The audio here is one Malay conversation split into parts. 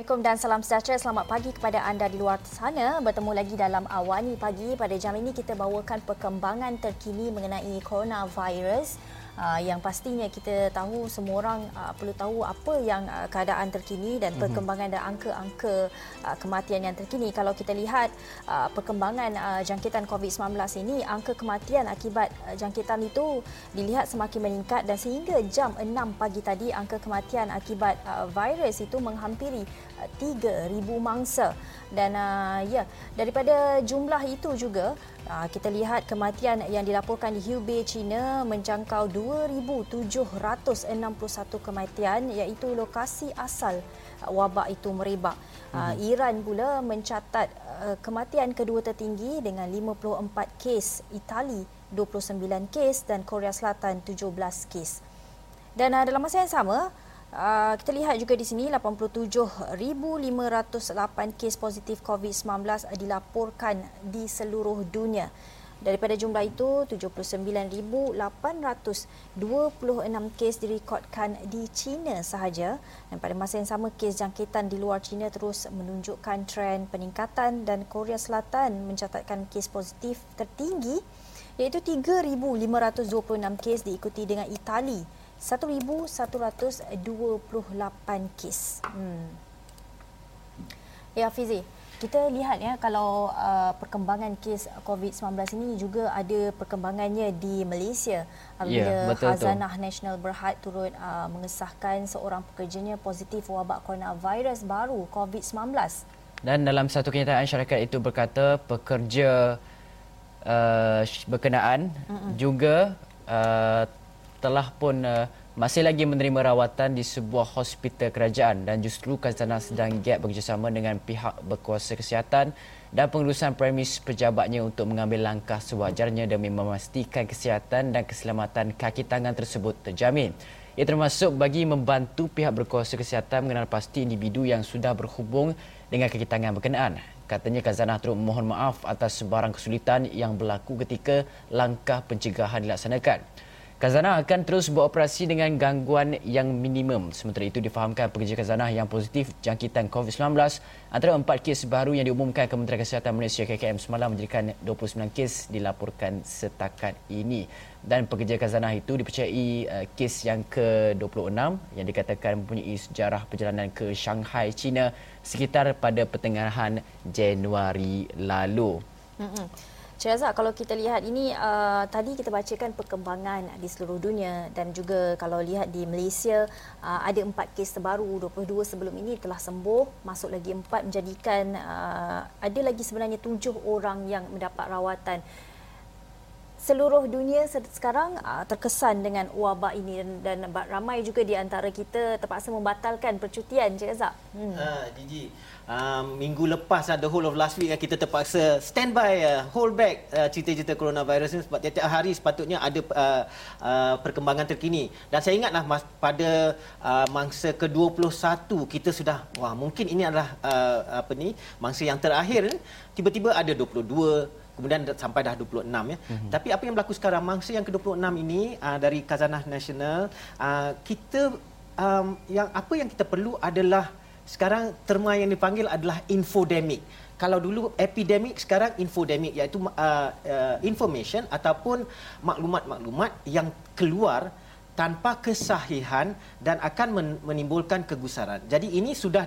Assalamualaikum dan salam sejahtera. Selamat pagi kepada anda di luar sana. Bertemu lagi dalam Awani Pagi. Pada jam ini kita bawakan perkembangan terkini mengenai coronavirus. Yang pastinya kita tahu, semua orang perlu tahu apa yang keadaan terkini dan perkembangan dan angka-angka kematian yang terkini. Kalau kita lihat perkembangan jangkitan COVID-19 ini, angka kematian akibat jangkitan itu dilihat semakin meningkat dan sehingga jam 6 pagi tadi angka kematian akibat virus itu menghampiri 3,000 mangsa. Dan daripada jumlah itu juga kita lihat kematian yang dilaporkan di Hubei, China menjangkau 2,761 kematian, iaitu lokasi asal wabak itu merebak. Iran pula mencatat kematian kedua tertinggi dengan 54 kes, Itali 29 kes dan Korea Selatan 17 kes. Dan dalam masa yang sama, kita lihat juga di sini 87,508 kes positif COVID-19 dilaporkan di seluruh dunia. Daripada jumlah itu, 79,826 kes direkodkan di China sahaja. Dan pada masa yang sama, kes jangkitan di luar China terus menunjukkan trend peningkatan dan Korea Selatan mencatatkan kes positif tertinggi iaitu 3,526 kes, diikuti dengan Itali 1,128 kes. Ya, Fizi, kita lihat kalau perkembangan kes COVID-19 ini juga ada perkembangannya di Malaysia. Apabila Khazanah Nasional Berhad turut mengesahkan seorang pekerjanya positif wabak coronavirus baru COVID-19. Dan dalam satu kenyataan, syarikat itu berkata pekerja berkenaan juga telah pun masih lagi menerima rawatan di sebuah hospital kerajaan, dan justru Khazanah sedang giat bekerjasama dengan pihak berkuasa kesihatan dan pengurusan premis pejabatnya untuk mengambil langkah sewajarnya demi memastikan kesihatan dan keselamatan kaki tangan tersebut terjamin. Ia termasuk bagi membantu pihak berkuasa kesihatan mengenal pasti individu yang sudah berhubung dengan kaki tangan berkenaan. Katanya Khazanah turut memohon maaf atas sebarang kesulitan yang berlaku ketika langkah pencegahan dilaksanakan. Khazanah akan terus beroperasi dengan gangguan yang minimum. Sementara itu, difahamkan pekerja Khazanah yang positif jangkitan COVID-19 antara 4 kes baru yang diumumkan Kementerian Kesihatan Malaysia KKM semalam menjadikan 29 kes dilaporkan setakat ini. Dan pekerja Khazanah itu dipercayai kes yang ke-26 yang dikatakan mempunyai sejarah perjalanan ke Shanghai, China sekitar pada pertengahan Januari lalu. Cik Razak, kalau kita lihat ini, tadi kita bacakan perkembangan di seluruh dunia dan juga kalau lihat di Malaysia, ada 4 kes terbaru, 22 sebelum ini telah sembuh, masuk lagi 4 menjadikan ada lagi sebenarnya 7 orang yang mendapat rawatan. Seluruh dunia sekarang terkesan dengan wabak ini dan ramai juga di antara kita terpaksa membatalkan percutian, Cik Razak. Gigi, minggu lepas, the whole of last week kita terpaksa standby, hold back cerita-cerita coronavirus ni sebab tiap-tiap hari sepatutnya ada perkembangan terkini. Dan saya ingatlah pada mangsa ke-21 kita sudah, mungkin ini adalah mangsa yang terakhir, tiba-tiba ada 22, kemudian sampai dah 26 ya. Tapi apa yang berlaku sekarang, mangsa yang ke-26 ini dari Khazanah Nasional, kita apa yang kita perlu adalah sekarang terma yang dipanggil adalah infodemic. Kalau dulu epidemik, sekarang infodemic, iaitu information ataupun maklumat-maklumat yang keluar tanpa kesahihan dan akan menimbulkan kegusaran. Jadi ini sudah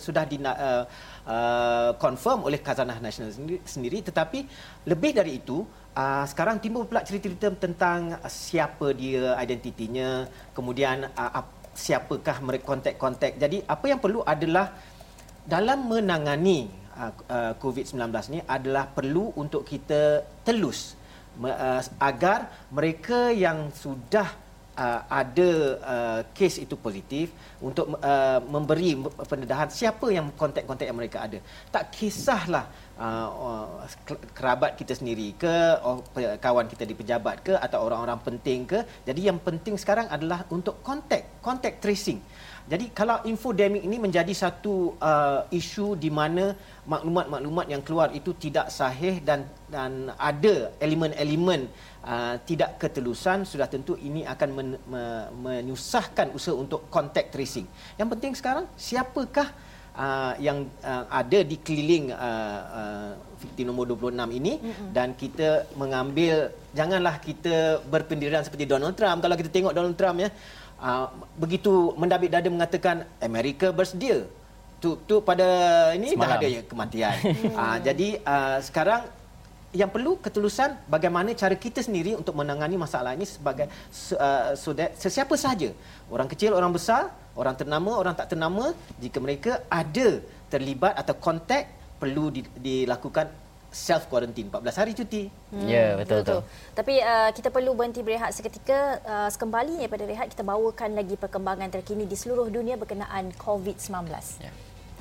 confirm oleh Khazanah Nasional sendiri, tetapi lebih dari itu, sekarang timbul pula cerita-cerita tentang siapa dia, identitinya, kemudian siapakah mereka kontak-kontak. Jadi apa yang perlu adalah dalam menangani COVID-19 ni adalah perlu untuk kita telus agar mereka yang sudah ada kes itu positif untuk memberi pendedahan siapa yang kontak-kontak yang mereka ada. Tak kisahlah kerabat kita sendiri ke, kawan kita di pejabat ke, atau orang-orang penting ke. Jadi yang penting sekarang adalah untuk contact tracing. Jadi kalau infodemik ini menjadi satu isu di mana maklumat-maklumat yang keluar itu tidak sahih dan ada elemen-elemen tidak ketelusan, sudah tentu ini akan menyusahkan usaha untuk contact tracing. Yang penting sekarang, siapakah ada di keliling fikti nombor 26 ini dan kita mengambil, janganlah kita berpendirian seperti Donald Trump. Kalau kita tengok Donald Trump ya, begitu mendabik dada mengatakan Amerika bersedia. Tu pada ini semalam dah ada ya kematian. Jadi sekarang yang perlu ketulusan bagaimana cara kita sendiri untuk menangani masalah ini sebagai sesiapa sahaja, orang kecil, orang besar, orang ternama, orang tak ternama, jika mereka ada terlibat atau kontak, perlu dilakukan self quarantine 14 hari cuti. Ya, betul. Tapi kita perlu berhenti berehat seketika. Sekembali daripada rehat, kita bawakan lagi perkembangan terkini di seluruh dunia berkenaan COVID-19. Ya.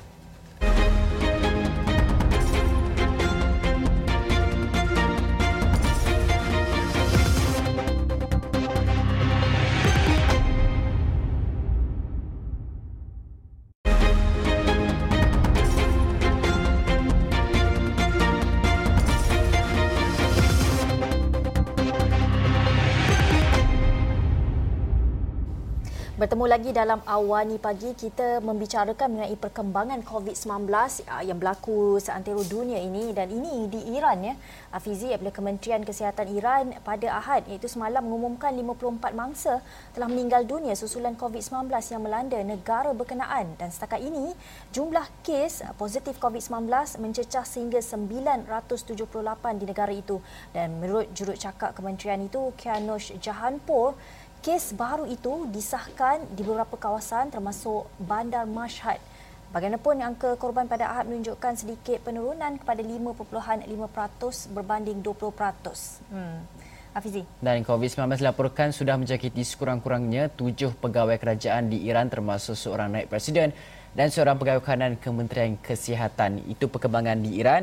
Bertemu lagi dalam Awani Pagi, kita membicarakan mengenai perkembangan COVID-19 yang berlaku seantero dunia ini, dan ini di Iran ya. Fizi, apabila Kementerian Kesihatan Iran pada Ahad iaitu semalam mengumumkan 54 mangsa telah meninggal dunia susulan COVID-19 yang melanda negara berkenaan, dan setakat ini jumlah kes positif COVID-19 mencecah sehingga 978 di negara itu. Dan menurut jurucakap kementerian itu, Kianush Jahanpour, kes baru itu disahkan di beberapa kawasan termasuk Bandar Mashhad. Bagaimanapun, angka korban pada Ahad menunjukkan sedikit penurunan kepada 5.5% berbanding 20%. Hafizi. Dan COVID-19 dilaporkan sudah menjangkiti sekurang-kurangnya 7 pegawai kerajaan di Iran termasuk seorang naib presiden dan seorang pegawai kanan Kementerian Kesihatan. Itu perkembangan di Iran.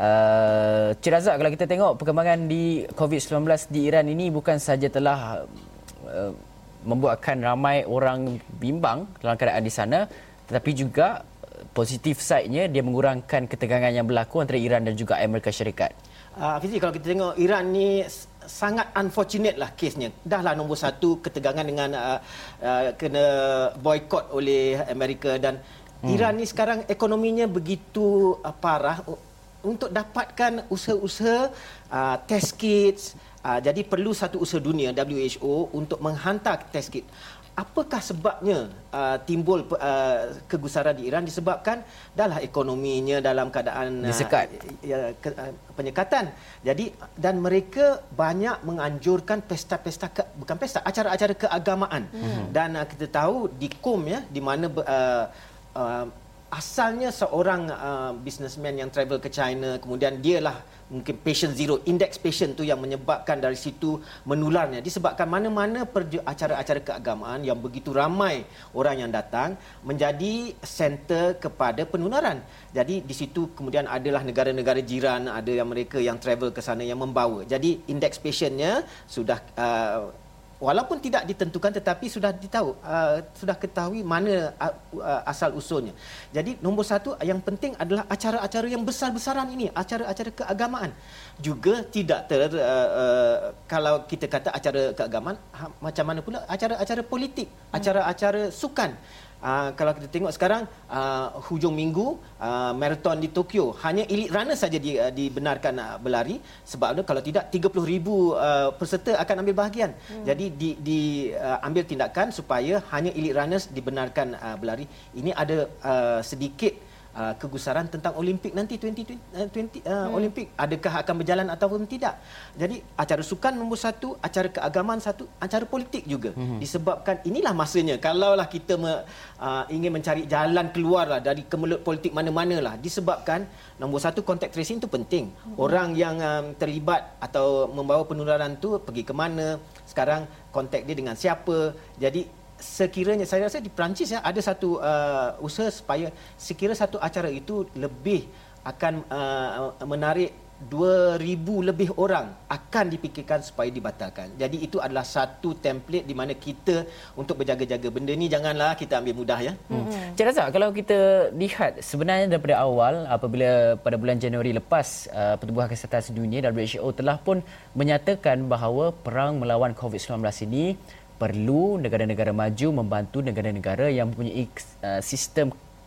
Cik Razak, kalau kita tengok perkembangan di COVID-19 di Iran ini bukan sahaja telah membuatkan ramai orang bimbang dalam keadaan di sana, tetapi juga positif side-nya dia mengurangkan ketegangan yang berlaku antara Iran dan juga Amerika Syarikat. Fizi, kalau kita tengok Iran ni sangat unfortunate lah kesnya. Dahlah nombor satu ketegangan dengan kena boykot oleh Amerika, dan Iran ni sekarang ekonominya begitu parah untuk dapatkan usaha-usaha test kits. Jadi perlu satu usaha dunia WHO untuk menghantar test kit. Apakah sebabnya timbul kegusaran di Iran? Disebabkan dahlah ekonominya dalam keadaan disekat, penyekatan. Jadi, dan mereka banyak menganjurkan pesta-pesta acara-acara keagamaan. Dan kita tahu di Qom ya, di mana asalnya seorang businessman yang travel ke China, kemudian dialah mungkin patient zero, index patient tu yang menyebabkan dari situ menularnya, disebabkan mana-mana acara-acara keagamaan yang begitu ramai orang yang datang menjadi center kepada penularan. Jadi di situ kemudian adalah negara-negara jiran, ada yang mereka yang travel ke sana yang membawa. Jadi index patientnya sudah walaupun tidak ditentukan, tetapi sudah ketahui mana asal usulnya. Jadi nombor satu yang penting adalah acara-acara yang besar-besaran ini, acara-acara keagamaan. Juga tidak kalau kita kata acara keagamaan, macam mana pula acara-acara politik, acara-acara sukan. Kalau kita tengok sekarang hujung minggu marathon di Tokyo, hanya elite runner saja dibenarkan berlari, sebab kalau tidak 30,000 peserta akan ambil bahagian. Jadi diambil tindakan supaya hanya elite runners dibenarkan berlari. Ini ada sedikit kegusaran tentang Olimpik nanti 2020 Olimpik, adakah akan berjalan ataupun tidak. Jadi acara sukan nombor satu, acara keagamaan satu, acara politik juga. Disebabkan inilah masanya kalaulah kita ingin mencari jalan keluar lah dari kemelut politik mana-manalah, disebabkan nombor satu contact tracing itu penting. Orang yang terlibat atau membawa penularan tu pergi ke mana, sekarang kontak dia dengan siapa. Jadi sekiranya, saya rasa di Perancis ya, ada satu usaha supaya sekira satu acara itu lebih akan menarik 2,000 lebih orang, akan dipikirkan supaya dibatalkan. Jadi itu adalah satu template di mana kita untuk berjaga-jaga. Benda ni janganlah kita ambil mudah ya. Cik Razak, kalau kita lihat sebenarnya daripada awal, apabila pada bulan Januari lepas, Pertubuhan Kesihatan Sedunia WHO telah pun menyatakan bahawa perang melawan COVID-19 ini perlu negara-negara maju membantu negara-negara yang mempunyai sistem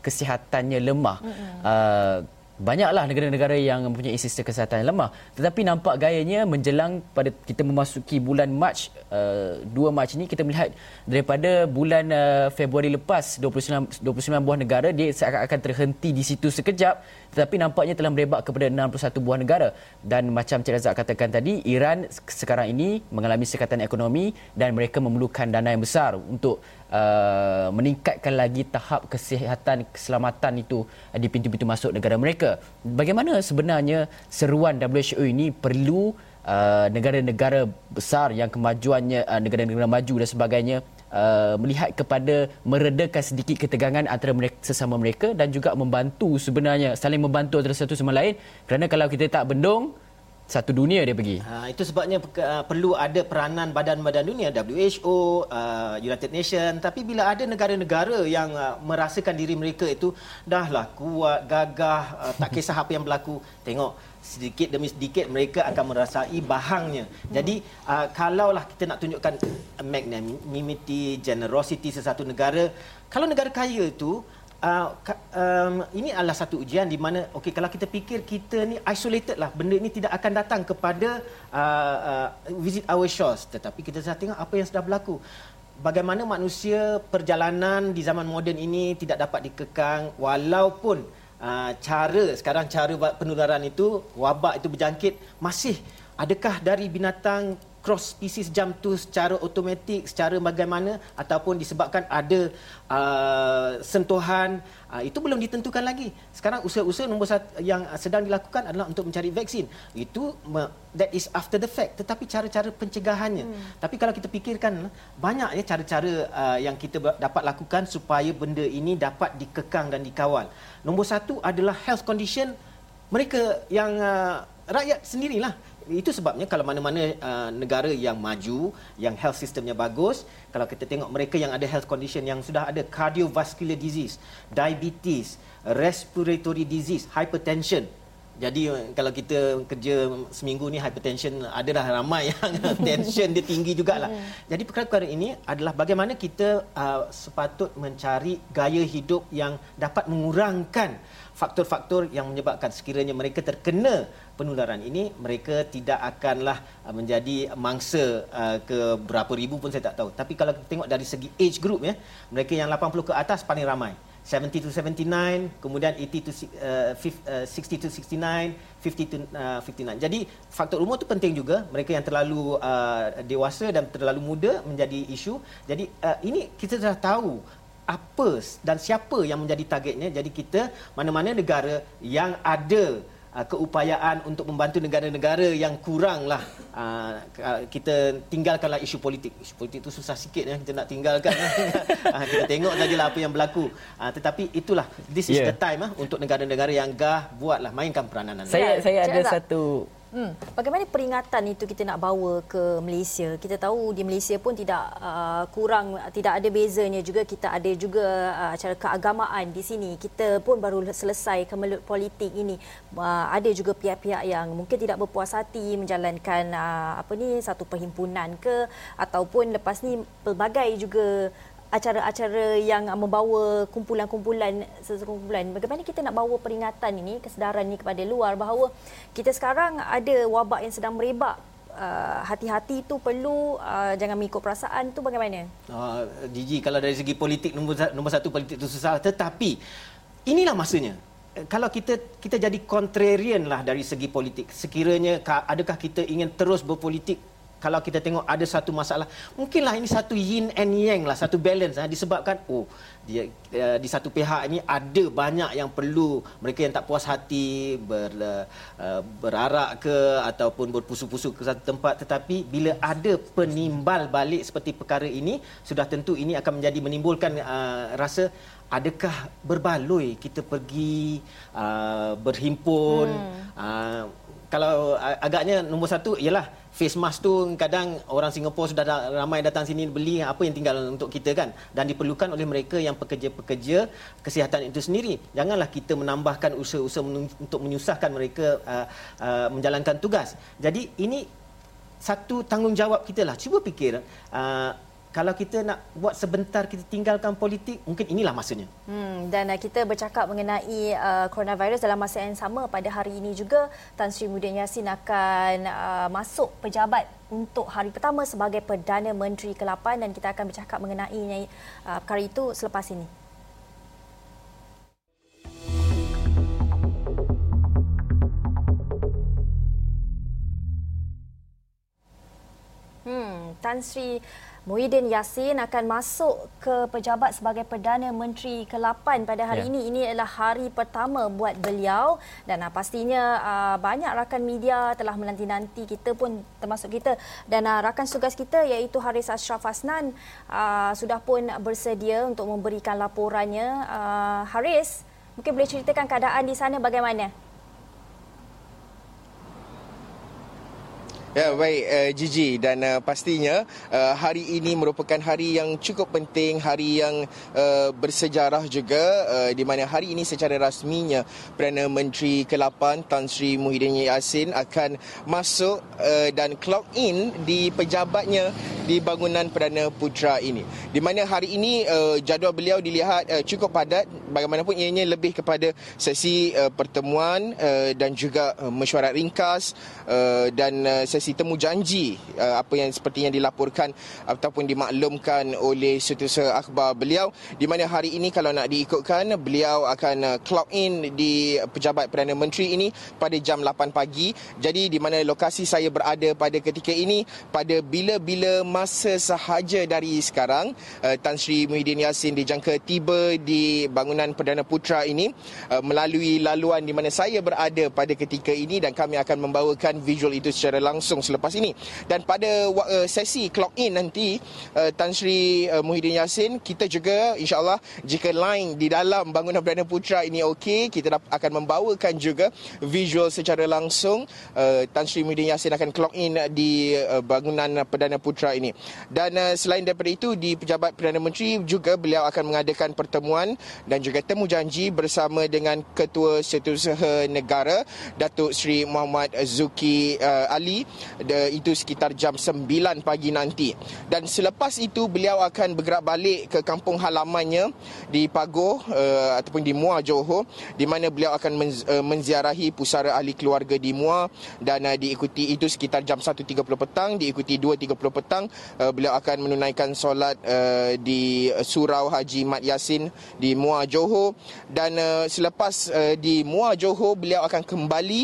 kesihatannya lemah. Banyaklah negara-negara yang mempunyai sistem kesihatan yang lemah. Tetapi nampak gayanya menjelang pada kita memasuki bulan Mac, 2 Mac ini, kita melihat daripada bulan Februari lepas 29 buah negara dia akan terhenti di situ sekejap, tetapi nampaknya telah merebak kepada 61 buah negara. Dan macam Cik Razak katakan tadi, Iran sekarang ini mengalami sekatan ekonomi dan mereka memerlukan dana yang besar untuk meningkatkan lagi tahap kesihatan keselamatan itu di pintu-pintu masuk negara mereka. Bagaimana sebenarnya seruan WHO ini perlu negara-negara besar yang kemajuannya negara-negara maju dan sebagainya melihat kepada meredakan sedikit ketegangan antara mereka, sesama mereka, dan juga membantu, sebenarnya saling membantu antara satu sama lain, kerana kalau kita tak bendung, satu dunia dia pergi. Itu sebabnya perlu ada peranan badan-badan dunia, WHO, United Nations. Tapi bila ada negara-negara yang merasakan diri mereka itu dahlah kuat, gagah, tak kisah apa yang berlaku, tengok sedikit demi sedikit mereka akan merasai bahangnya. Jadi kalaulah kita nak tunjukkan magnanimity, generosity sesuatu negara, kalau negara kaya itu ini adalah satu ujian di mana kalau kita fikir kita ni isolated lah, benda ini tidak akan datang kepada visit our shores, tetapi kita sudah tengok apa yang sudah berlaku. Bagaimana manusia perjalanan di zaman moden ini tidak dapat dikekang, walaupun cara penularan itu, wabak itu berjangkit, masih adakah dari binatang cross species jump tu secara automatik, secara bagaimana, ataupun disebabkan ada sentuhan, itu belum ditentukan lagi. Sekarang usaha-usaha nombor satu yang sedang dilakukan adalah untuk mencari vaksin. Itu that is after the fact, tetapi cara-cara pencegahannya. Tapi kalau kita fikirkan, banyak cara-cara yang kita dapat lakukan supaya benda ini dapat dikekang dan dikawal. Nombor satu adalah health condition mereka yang rakyat sendirilah. Itu sebabnya kalau mana-mana negara yang maju, yang health systemnya bagus, kalau kita tengok mereka yang ada health condition yang sudah ada cardiovascular disease, diabetes, respiratory disease, hypertension. Jadi kalau kita kerja seminggu ni, hypertension adalah ramai yang tension dia tinggi jugalah. Jadi perkara-perkara ini adalah bagaimana kita sepatut mencari gaya hidup yang dapat mengurangkan faktor-faktor yang menyebabkan sekiranya mereka terkena penularan ini, mereka tidak akanlah menjadi mangsa ke berapa ribu pun saya tak tahu. Tapi kalau kita tengok dari segi age group, mereka yang 80 ke atas paling ramai. 70 to 79, kemudian 80 to 60 to 69, 50 to 59. Jadi faktor umur itu penting juga. Mereka yang terlalu dewasa dan terlalu muda menjadi isu. Jadi ini kita dah tahu apa dan siapa yang menjadi targetnya. Jadi kita, mana-mana negara yang ada keupayaan untuk membantu negara-negara yang kuranglah, kita tinggalkanlah isu politik. Isu politik itu susah sikit kita nak tinggalkan. Kita tengok sajalah apa yang berlaku. Tetapi itulah, this is the time untuk negara-negara yang buatlah, mainkan peranan anda. Saya ada satu. Bagaimana peringatan itu kita nak bawa ke Malaysia? Kita tahu di Malaysia pun tidak tidak ada bezanya juga. Kita ada juga acara keagamaan di sini. Kita pun baru selesai kemelut politik ini. Ada juga pihak-pihak yang mungkin tidak berpuas hati menjalankan satu perhimpunan ke, ataupun lepas ni pelbagai juga acara-acara yang membawa kumpulan-kumpulan. Bagaimana kita nak bawa peringatan ini, kesedaran ini kepada luar bahawa kita sekarang ada wabak yang sedang merebak. Hati-hati tu perlu, jangan mengikut perasaan tu. Bagaimana? Gigi, kalau dari segi politik, nombor satu politik itu susah, tetapi inilah masanya. Kalau kita jadi contrarian lah dari segi politik. Sekiranya adakah kita ingin terus berpolitik? Kalau kita tengok ada satu masalah, mungkinlah ini satu yin and yang lah, satu balance disebabkan di satu pihak ini ada banyak yang perlu, mereka yang tak puas hati berarak ke ataupun berpusu-pusu ke satu tempat. Tetapi bila ada penimbal balik seperti perkara ini, sudah tentu ini akan menimbulkan rasa, adakah berbaloi kita pergi berhimpun. Kalau agaknya nombor satu ialah face mask tu, kadang orang Singapura sudah ramai datang sini beli, apa yang tinggal untuk kita kan, dan diperlukan oleh mereka yang pekerja-pekerja kesihatan itu sendiri. Janganlah kita menambahkan usaha-usaha untuk menyusahkan mereka menjalankan tugas. Jadi ini satu tanggungjawab kita lah. Cuba fikir, kalau kita nak buat sebentar kita tinggalkan politik, mungkin inilah masanya. Dan kita bercakap mengenai coronavirus dalam masa yang sama pada hari ini juga Tan Sri Muhyiddin Yassin akan masuk pejabat untuk hari pertama sebagai Perdana Menteri ke-8 dan kita akan bercakap mengenai perkara itu selepas ini. Tan Sri Muhyiddin Yassin akan masuk ke pejabat sebagai Perdana Menteri ke-8 pada hari ini. Ini adalah hari pertama buat beliau dan pastinya banyak rakan media telah menanti-nanti, kita pun termasuk kita, dan rakan tugas kita iaitu Haris Ashraf Hasnan sudah pun bersedia untuk memberikan laporannya. Haris, mungkin boleh ceritakan keadaan di sana bagaimana? Ya, baik Gigi, dan pastinya hari ini merupakan hari yang cukup penting, hari yang bersejarah juga, di mana hari ini secara rasminya Perdana Menteri ke-8 Tan Sri Muhyiddin Yassin akan masuk dan clock in di pejabatnya di bangunan Perdana Putra ini. Di mana hari ini jadual beliau dilihat cukup padat, bagaimanapun ianya lebih kepada sesi pertemuan dan juga mesyuarat ringkas dan sesi temu janji apa yang sepertinya dilaporkan ataupun dimaklumkan oleh setiausaha akhbar beliau, di mana hari ini kalau nak diikutkan beliau akan clock in di pejabat Perdana Menteri ini pada jam 8 pagi. Jadi di mana lokasi saya berada pada ketika ini, pada bila-bila masa sahaja dari sekarang, Tan Sri Muhyiddin Yassin dijangka tiba di bangunan Perdana Putra ini melalui laluan di mana saya berada pada ketika ini, dan kami akan membawakan visual itu secara langsung selepas ini. Dan pada sesi clock in nanti Tan Sri Muhyiddin Yassin, kita juga insya-Allah jika line di dalam bangunan Perdana Putra ini okey, kita akan membawakan juga visual secara langsung. Tan Sri Muhyiddin Yassin akan clock in di bangunan Perdana Putra ini. Dan selain daripada itu, di pejabat Perdana Menteri juga beliau akan mengadakan pertemuan dan juga temu janji bersama dengan Ketua Setiausaha Negara Datuk Seri Muhammad Zuki Ali, itu sekitar jam 9 pagi nanti. Dan selepas itu beliau akan bergerak balik ke kampung halamannya di Pagoh ataupun di Muar Johor, di mana beliau akan menziarahi pusara ahli keluarga di Muar, dan diikuti itu sekitar jam 1.30 petang, diikuti 2.30 petang beliau akan menunaikan solat di Surau Haji Mat Yassin di Muar Johor. Dan selepas di Muar Johor, beliau akan kembali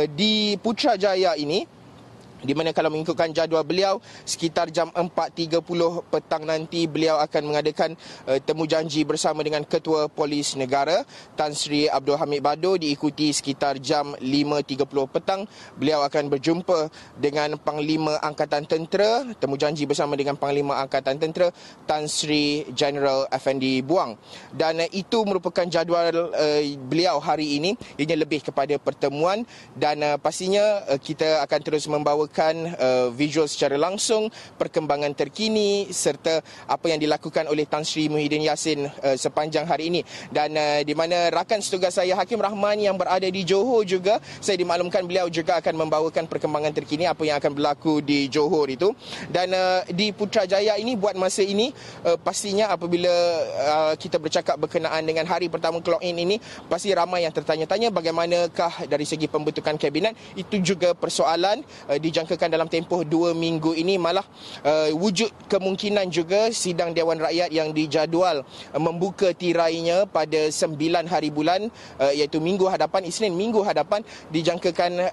di Putrajaya ini, di mana kalau mengikutkan jadual beliau sekitar jam 4.30 petang nanti beliau akan mengadakan temu janji bersama dengan Ketua Polis Negara Tan Sri Abdul Hamid Bado, diikuti sekitar jam 5.30 petang beliau akan berjumpa dengan Panglima Angkatan Tentera, temu janji bersama dengan Panglima Angkatan Tentera Tan Sri General Effendi Buang. Dan itu merupakan jadual beliau hari ini, ianya lebih kepada pertemuan, dan pastinya kita akan terus membawa visual secara langsung perkembangan terkini serta apa yang dilakukan oleh Tan Sri Muhyiddin Yassin sepanjang hari ini. Dan di mana rakan setugas saya Hakim Rahman yang berada di Johor juga, saya dimaklumkan beliau juga akan membawakan perkembangan terkini apa yang akan berlaku di Johor itu. Dan di Putrajaya ini buat masa ini pastinya apabila kita bercakap berkenaan dengan hari pertama clock in ini, pasti ramai yang tertanya-tanya bagaimanakah dari segi pembentukan kabinet. Itu juga persoalan dijangkakan dalam tempoh 2 minggu ini, malah wujud kemungkinan juga sidang Dewan Rakyat yang dijadual membuka tirainya pada 9 hari bulan, iaitu minggu hadapan, Isnin minggu hadapan, dijangkakan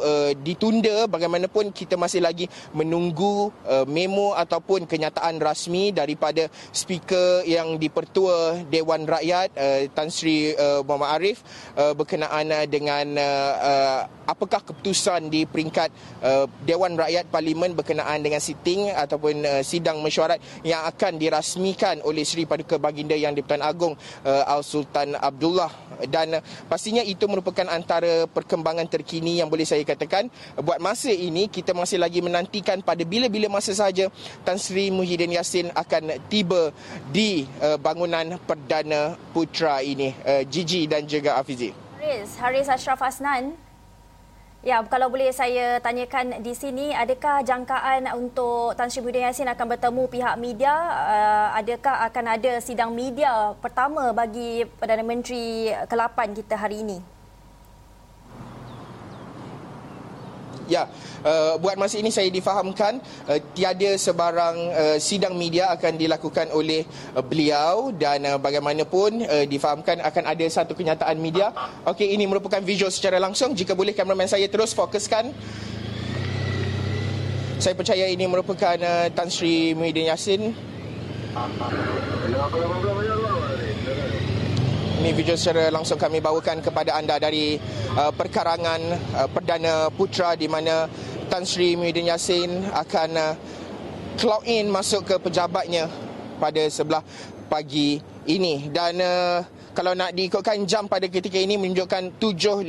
ditunda. Bagaimanapun kita masih lagi menunggu memo ataupun kenyataan rasmi daripada speaker yang dipertua Dewan Rakyat Tan Sri Muhammad Arif berkenaan dengan apakah keputusan di peringkat Dewan Rakyat Parlimen berkenaan dengan sitting ataupun sidang mesyuarat yang akan dirasmikan oleh Seri Paduka Baginda Yang di-Pertuan Agong Al-Sultan Abdullah. Dan pastinya itu merupakan antara perkembangan terkini yang boleh saya katakan. Buat masa ini kita masih lagi menantikan pada bila-bila masa sahaja Tan Sri Muhyiddin Yassin akan tiba di bangunan Perdana Putra ini. Gigi dan juga Afizi. Haris Ashraf Hasnan. Ya, kalau boleh saya tanyakan di sini, adakah jangkaan untuk Tan Sri Muhyiddin Yassin akan bertemu pihak media? Adakah akan ada sidang media pertama bagi Perdana Menteri ke-8 kita hari ini? Ya, buat masa ini saya difahamkan tiada sebarang sidang media akan dilakukan oleh beliau dan bagaimanapun difahamkan akan ada satu kenyataan media. Okey, ini merupakan visual secara langsung. Jika boleh kameraman saya terus fokuskan. Saya percaya ini merupakan Tan Sri Muhyiddin Yassin. Ini video secara langsung kami bawakan kepada anda dari perkarangan Perdana Putra di mana Tan Sri Muhyiddin Yassin akan clock in masuk ke pejabatnya pada sebelah pagi ini. Dan kalau nak diikutkan jam pada ketika ini menunjukkan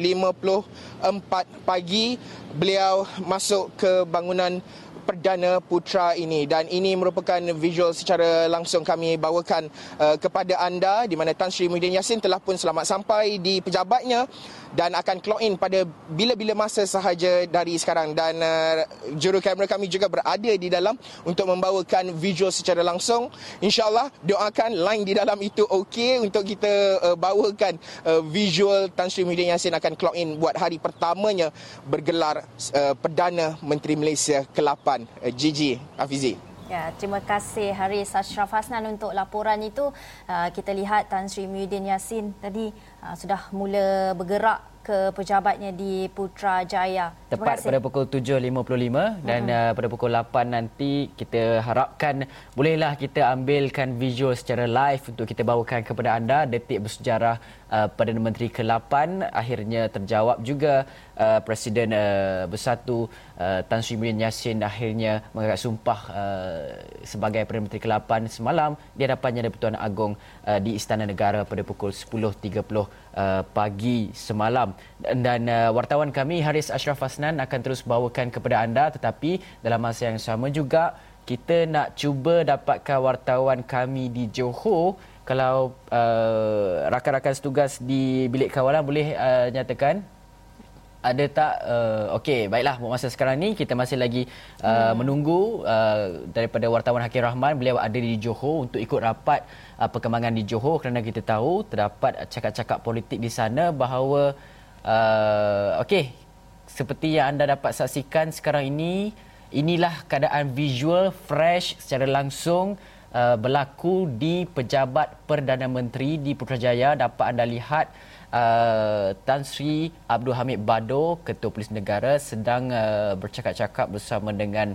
7.54 pagi beliau masuk ke bangunan Perdana Putra ini, dan ini merupakan visual secara langsung kami bawakan kepada anda di mana Tan Sri Muhyiddin Yassin telah pun selamat sampai di pejabatnya dan akan clock in pada bila-bila masa sahaja dari sekarang. Dan juru kamera kami juga berada di dalam untuk membawakan visual secara langsung. InsyaAllah doakan line di dalam itu okey untuk kita bawakan visual Tan Sri Muhyiddin Yassin akan clock in buat hari pertamanya bergelar Perdana Menteri Malaysia ke-8. Gigi Hafizi. Ya, terima kasih Haris Ashraf Hasnan untuk laporan itu. Kita lihat Tan Sri Muhyiddin Yassin tadi sudah mula bergerak ke pejabatnya di Putrajaya. Tepat pada pukul 7.55 dan pada pukul 8 nanti kita harapkan bolehlah kita ambilkan visual secara live untuk kita bawakan kepada anda detik bersejarah Perdana Menteri ke-8 akhirnya terjawab juga. Presiden Bersatu Tan Sri Muhyiddin Yassin akhirnya mengangkat sumpah sebagai Perdana Menteri ke-8 semalam di hadapannya di-Pertuan Agong di Istana Negara pada pukul 10.30 pagi semalam. Dan wartawan kami Haris Ashraf Hasnan akan terus bawakan kepada anda, tetapi dalam masa yang sama juga kita nak cuba dapatkan wartawan kami di Johor. Kalau rakan-rakan setugas di bilik kawalan boleh nyatakan ada tak? Okey, baiklah, masa sekarang ni kita masih lagi menunggu daripada wartawan Hakim Rahman. Beliau ada di Johor untuk ikut rapat perkembangan di Johor kerana kita tahu terdapat cakap-cakap politik di sana bahawa okey, seperti yang anda dapat saksikan sekarang ini, inilah keadaan visual fresh secara langsung berlaku di Pejabat Perdana Menteri di Putrajaya. Dapat anda lihat Tan Sri Abdul Hamid Bado, Ketua Polis Negara, sedang bercakap-cakap bersama dengan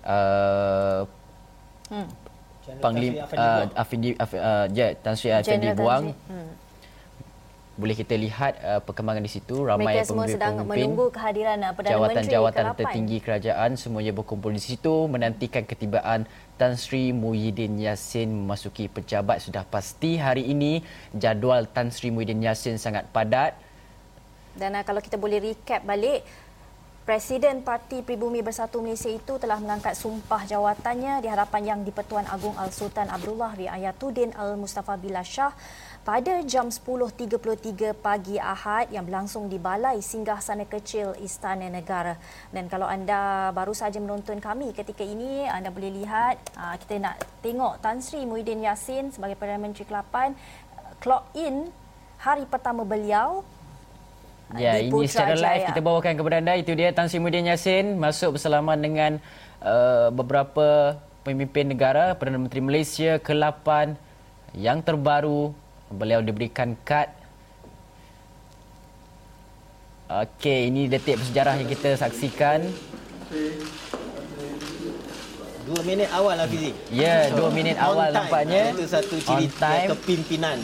Panglima Tan Sri Afindi Buang. Boleh kita lihat perkembangan di situ. Ramai mereka semua sedang menunggu kehadiran Perdana Menteri jawatan ke-8. tertinggi kerajaan semuanya berkumpul di situ menantikan ketibaan Tan Sri Muhyiddin Yassin memasuki pejabat. Sudah pasti hari ini jadual Tan Sri Muhyiddin Yassin sangat padat. Dan kalau kita boleh recap balik, Presiden Parti Pribumi Bersatu Malaysia itu telah mengangkat sumpah jawatannya di hadapan Yang di-Pertuan Agong Al-Sultan Abdullah Riayatuddin Al-Mustafa Billah Shah pada jam 10.33 pagi Ahad yang berlangsung di Balai Singgahsana Kecil Istana Negara. Dan kalau anda baru saja menonton kami ketika ini, anda boleh lihat kita nak tengok Tan Sri Muhyiddin Yassin sebagai Perdana Menteri ke-8 clock in hari pertama beliau. Ya, ini secara live kita bawakan kepada anda. Itu dia Tan Sri Muhyiddin Yassin masuk bersalaman dengan beberapa pemimpin negara. Perdana Menteri Malaysia ke-8 yang terbaru. Beliau diberikan kad. Okey, ini detik bersejarah yang kita saksikan. 2 minit awal lah Fizi. Ya, 2 minit awal nampaknya. Itu satu ciri kepimpinan.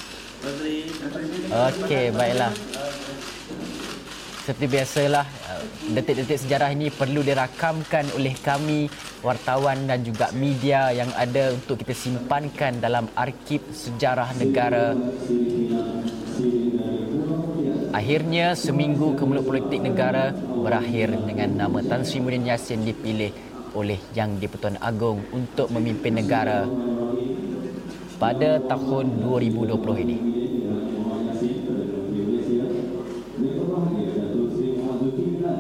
Okey, baiklah. Seperti biasalah, detik-detik sejarah ini perlu dirakamkan oleh kami, wartawan dan juga media yang ada untuk kita simpankan dalam arsip sejarah negara. Akhirnya, seminggu kemelut politik negara berakhir dengan nama Tan Sri Muhyiddin Yassin dipilih oleh Yang di-Pertuan Agong untuk memimpin negara pada tahun 2020 ini.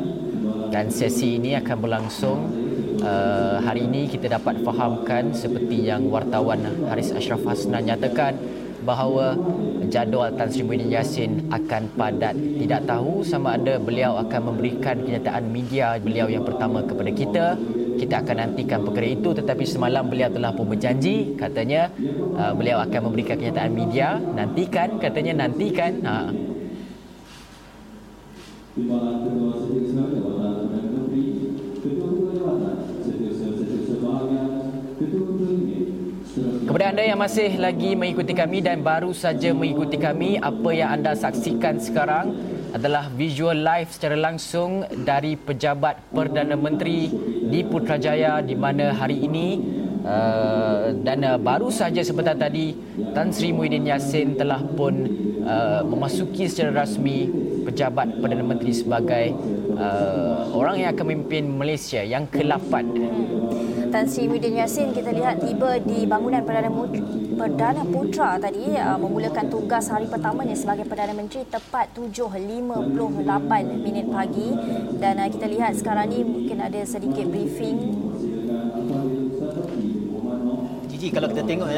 Dan sesi ini akan berlangsung hari ini. Kita dapat fahamkan seperti yang wartawan Haris Ashraf Hasnan nyatakan bahawa jadual Tan Sri Muhyiddin Yassin akan padat. Tidak tahu sama ada beliau akan memberikan kenyataan media beliau yang pertama kepada kita. Kita akan nantikan perkara itu, tetapi semalam beliau telah pun berjanji, katanya beliau akan memberikan kenyataan media. Nantikan, katanya nantikan. Kepada anda yang masih lagi mengikuti kami dan baru saja mengikuti kami, apa yang anda saksikan sekarang adalah visual live secara langsung dari pejabat Perdana Menteri di Putrajaya, di mana hari ini dan baru saja sebentar tadi Tan Sri Muhyiddin Yassin telah pun memasuki secara rasmi pejabat Perdana Menteri sebagai orang yang akan memimpin Malaysia yang ke-8. Tan Sri Muhyiddin Yassin kita lihat tiba di bangunan Perdana Putra tadi, memulakan tugas hari pertamanya sebagai Perdana Menteri tepat 7.58 pagi, dan kita lihat sekarang ni mungkin ada sedikit briefing. Gigi, kalau kita tengok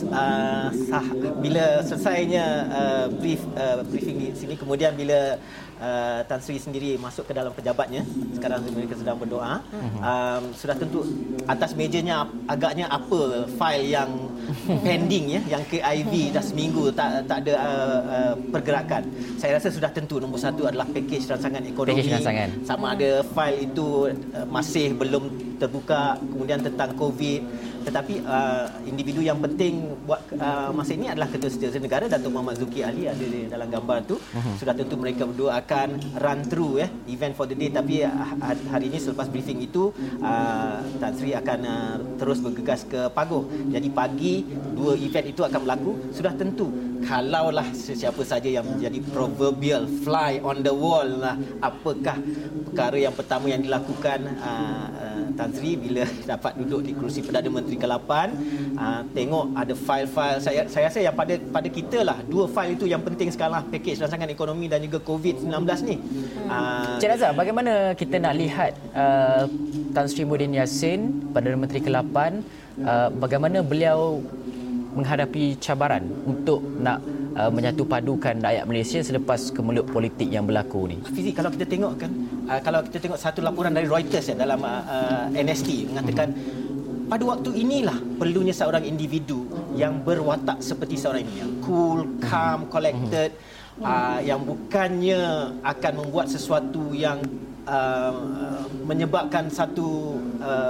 bila selesainya briefing di sini, kemudian bila Tan Sri sendiri masuk ke dalam pejabatnya, sekarang mereka sedang berdoa, sudah tentu atas mejanya agaknya apa fail yang pending yang KIV dah seminggu tak ada pergerakan. Saya rasa sudah tentu nombor satu adalah pakej rancangan ekonomi. Sama ada fail itu masih belum terbuka, kemudian tentang COVID. Tetapi individu yang penting buat masa ini adalah Ketua Setiausaha Negara Datuk Muhammad Zulkifli Ali, ada di dalam gambar tu. Sudah tentu mereka berdua akan run through event for the day. Tapi hari ini selepas briefing itu Tan Sri akan terus bergegas ke Pagoh. Jadi pagi dua event itu akan berlaku. Sudah tentu kalaulah sesiapa saja yang menjadi proverbial fly on the wall lah, apakah perkara yang pertama yang dilakukan Tan Sri bila dapat duduk di kerusi Perdana Menteri ke-8, tengok ada fail-fail. Saya rasa yang pada kita lah, dua fail itu yang penting sekarang lah, pakej rancangan ekonomi dan juga COVID-19 ni. Cik Razak, bagaimana kita nak lihat Tan Sri Muhyiddin Yassin, Perdana Menteri ke-8, bagaimana beliau menghadapi cabaran untuk nak menyatu padukan rakyat Malaysia selepas kemelut politik yang berlaku ni? Fizik, kalau kita tengok kan, kalau kita tengok satu laporan dari Reuters dalam NST mengatakan pada waktu inilah perlunya seorang individu yang berwatak seperti seorang ini, yang cool, calm, collected, yang bukannya akan membuat sesuatu yang menyebabkan satu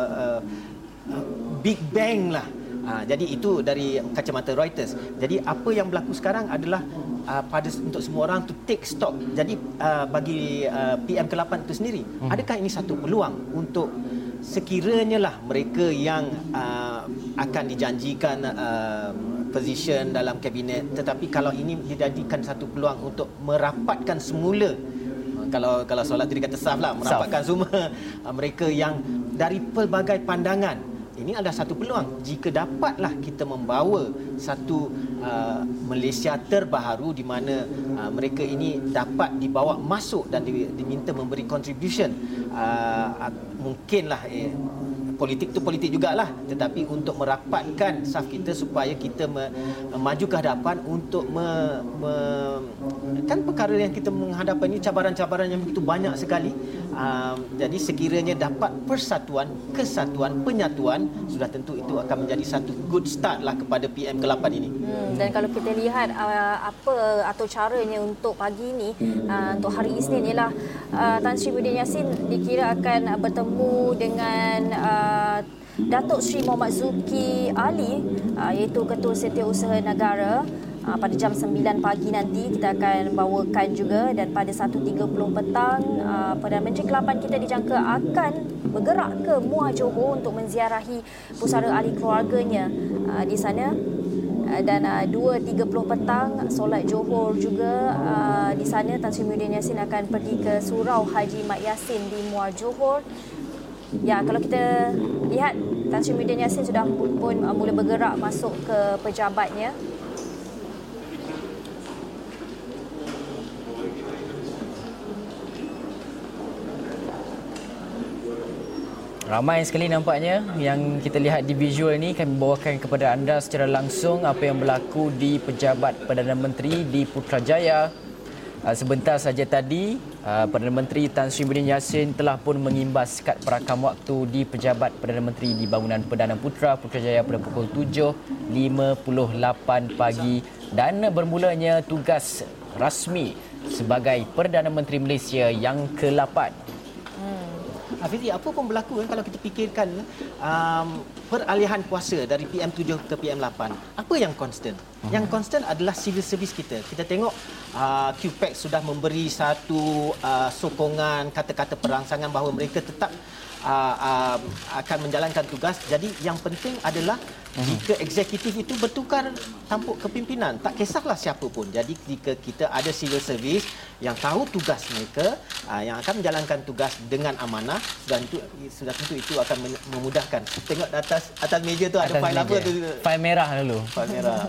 big bang lah. Jadi itu dari kacamata Reuters. Jadi apa yang berlaku sekarang adalah untuk semua orang to take stock. Jadi bagi PM ke-8 itu sendiri, adakah ini satu peluang untuk sekiranya lah mereka yang akan dijanjikan position dalam kabinet, tetapi kalau ini dijadikan satu peluang untuk merapatkan semula, kalau solat tadi kata saf lah, merapatkan semua mereka yang dari pelbagai pandangan. Ini adalah satu peluang jika dapatlah kita membawa satu Malaysia terbaharu di mana mereka ini dapat dibawa masuk dan diminta memberi contribution. Mungkinlah politik tu politik jugalah, tetapi untuk merapatkan saf kita supaya kita maju ke hadapan untuk kan perkara yang kita menghadapi ini cabaran-cabaran yang begitu banyak sekali. Jadi sekiranya dapat persatuan, kesatuan, penyatuan, sudah tentu itu akan menjadi satu good start lah kepada PM ke-8 ini. Dan kalau kita lihat apa atau caranya untuk pagi ini, untuk hari Isnin ialah Tan Sri Muhyiddin Yassin dikira akan bertemu dengan Datuk Seri Muhammad Zulkifli Ali, iaitu Ketua Setiausaha Negara. Pada jam 9 pagi nanti kita akan bawakan juga, dan pada 1.30 petang Perdana Menteri ke-8 kita dijangka akan bergerak ke Muar Johor untuk menziarahi pusara ahli keluarganya di sana. Dan 2.30 petang solat Johor juga di sana. Tan Sri Muhyiddin Yassin akan pergi ke Surau Haji Mat Yassin di Muar Johor. Ya, kalau kita lihat Tan Sri Muhyiddin Yassin sudah pun mula bergerak masuk ke pejabatnya. Ramai sekali nampaknya yang kita lihat di visual ni. Kami bawakan kepada anda secara langsung apa yang berlaku di Pejabat Perdana Menteri di Putrajaya. Sebentar saja tadi, Perdana Menteri Tan Sri Muhyiddin Yassin telah pun mengimbas kad perakam waktu di Pejabat Perdana Menteri di Bangunan Perdana Putra Putrajaya pada pukul 7.58 pagi dan bermulanya tugas rasmi sebagai Perdana Menteri Malaysia yang ke-8. Hafizi, apa pun berlaku kalau kita fikirkan peralihan kuasa dari PM7 ke PM8. Apa yang konstan? Yang konstan adalah civil service kita. Kita tengok QPAC sudah memberi satu sokongan, kata-kata perangsangan bahawa mereka tetap akan menjalankan tugas. Jadi yang penting adalah jika eksekutif itu bertukar tampuk kepimpinan, tak kisahlah siapa pun. Jadi jika kita ada civil service yang tahu tugas mereka, yang akan menjalankan tugas dengan amanah, sudah tentu itu akan memudahkan. Tengok atas meja tu ada fail apa tu? Fail merah dulu. Fail merah.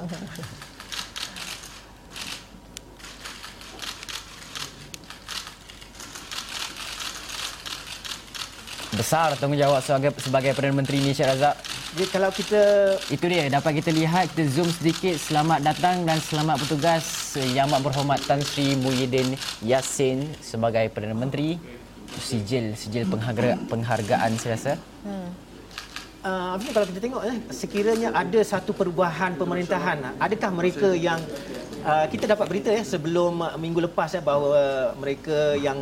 Besar tanggungjawab sebagai Perdana Menteri ni, Syed Razak. Jadi kalau kita... Itu dia, dapat kita lihat, kita zoom sedikit. Selamat datang dan selamat bertugas Yang Amat Berhormat Tan Sri Muhyiddin Yassin sebagai Perdana Menteri. Sijil penghargaan saya rasa. Kalau kita tengok, sekiranya ada satu perubahan pemerintahan, adakah mereka yang... kita dapat berita sebelum minggu lepas bahawa mereka yang...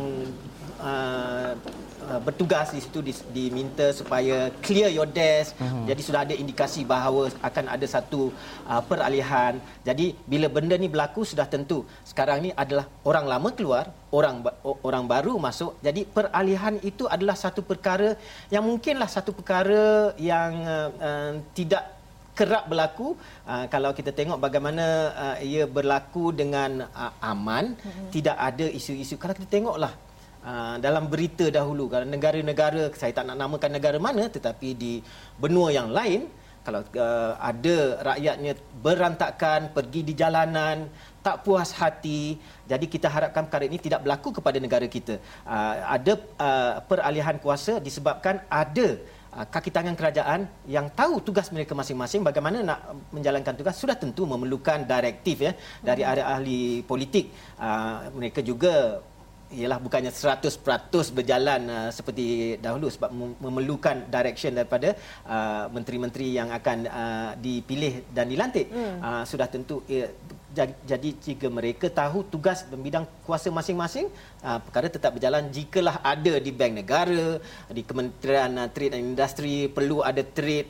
bertugas di situ diminta supaya clear your desk. Jadi sudah ada indikasi bahawa akan ada satu peralihan. Jadi bila benda ni berlaku, sudah tentu sekarang ni adalah orang lama keluar, orang baru masuk. Jadi peralihan itu adalah satu perkara yang mungkinlah satu perkara yang tidak kerap berlaku. Kalau kita tengok bagaimana ia berlaku dengan aman, tidak ada isu-isu. Kalau kita tengoklah dalam berita dahulu, kalau negara-negara, saya tak nak namakan negara mana, tetapi di benua yang lain, kalau ada rakyatnya berantakan, pergi di jalanan, tak puas hati. Jadi kita harapkan perkara ini tidak berlaku kepada negara kita. Ada peralihan kuasa disebabkan ada kaki tangan kerajaan yang tahu tugas mereka masing-masing, bagaimana nak menjalankan tugas. Sudah tentu memerlukan direktif dari ahli politik. Mereka juga ialah bukannya 100% berjalan seperti dahulu, sebab memerlukan direction daripada menteri-menteri yang akan dipilih dan dilantik. Sudah tentu jadi jika mereka tahu tugas dan bidang kuasa masing-masing, perkara tetap berjalan. Jikalah ada di Bank Negara, di Kementerian Trade dan Industri perlu ada trade,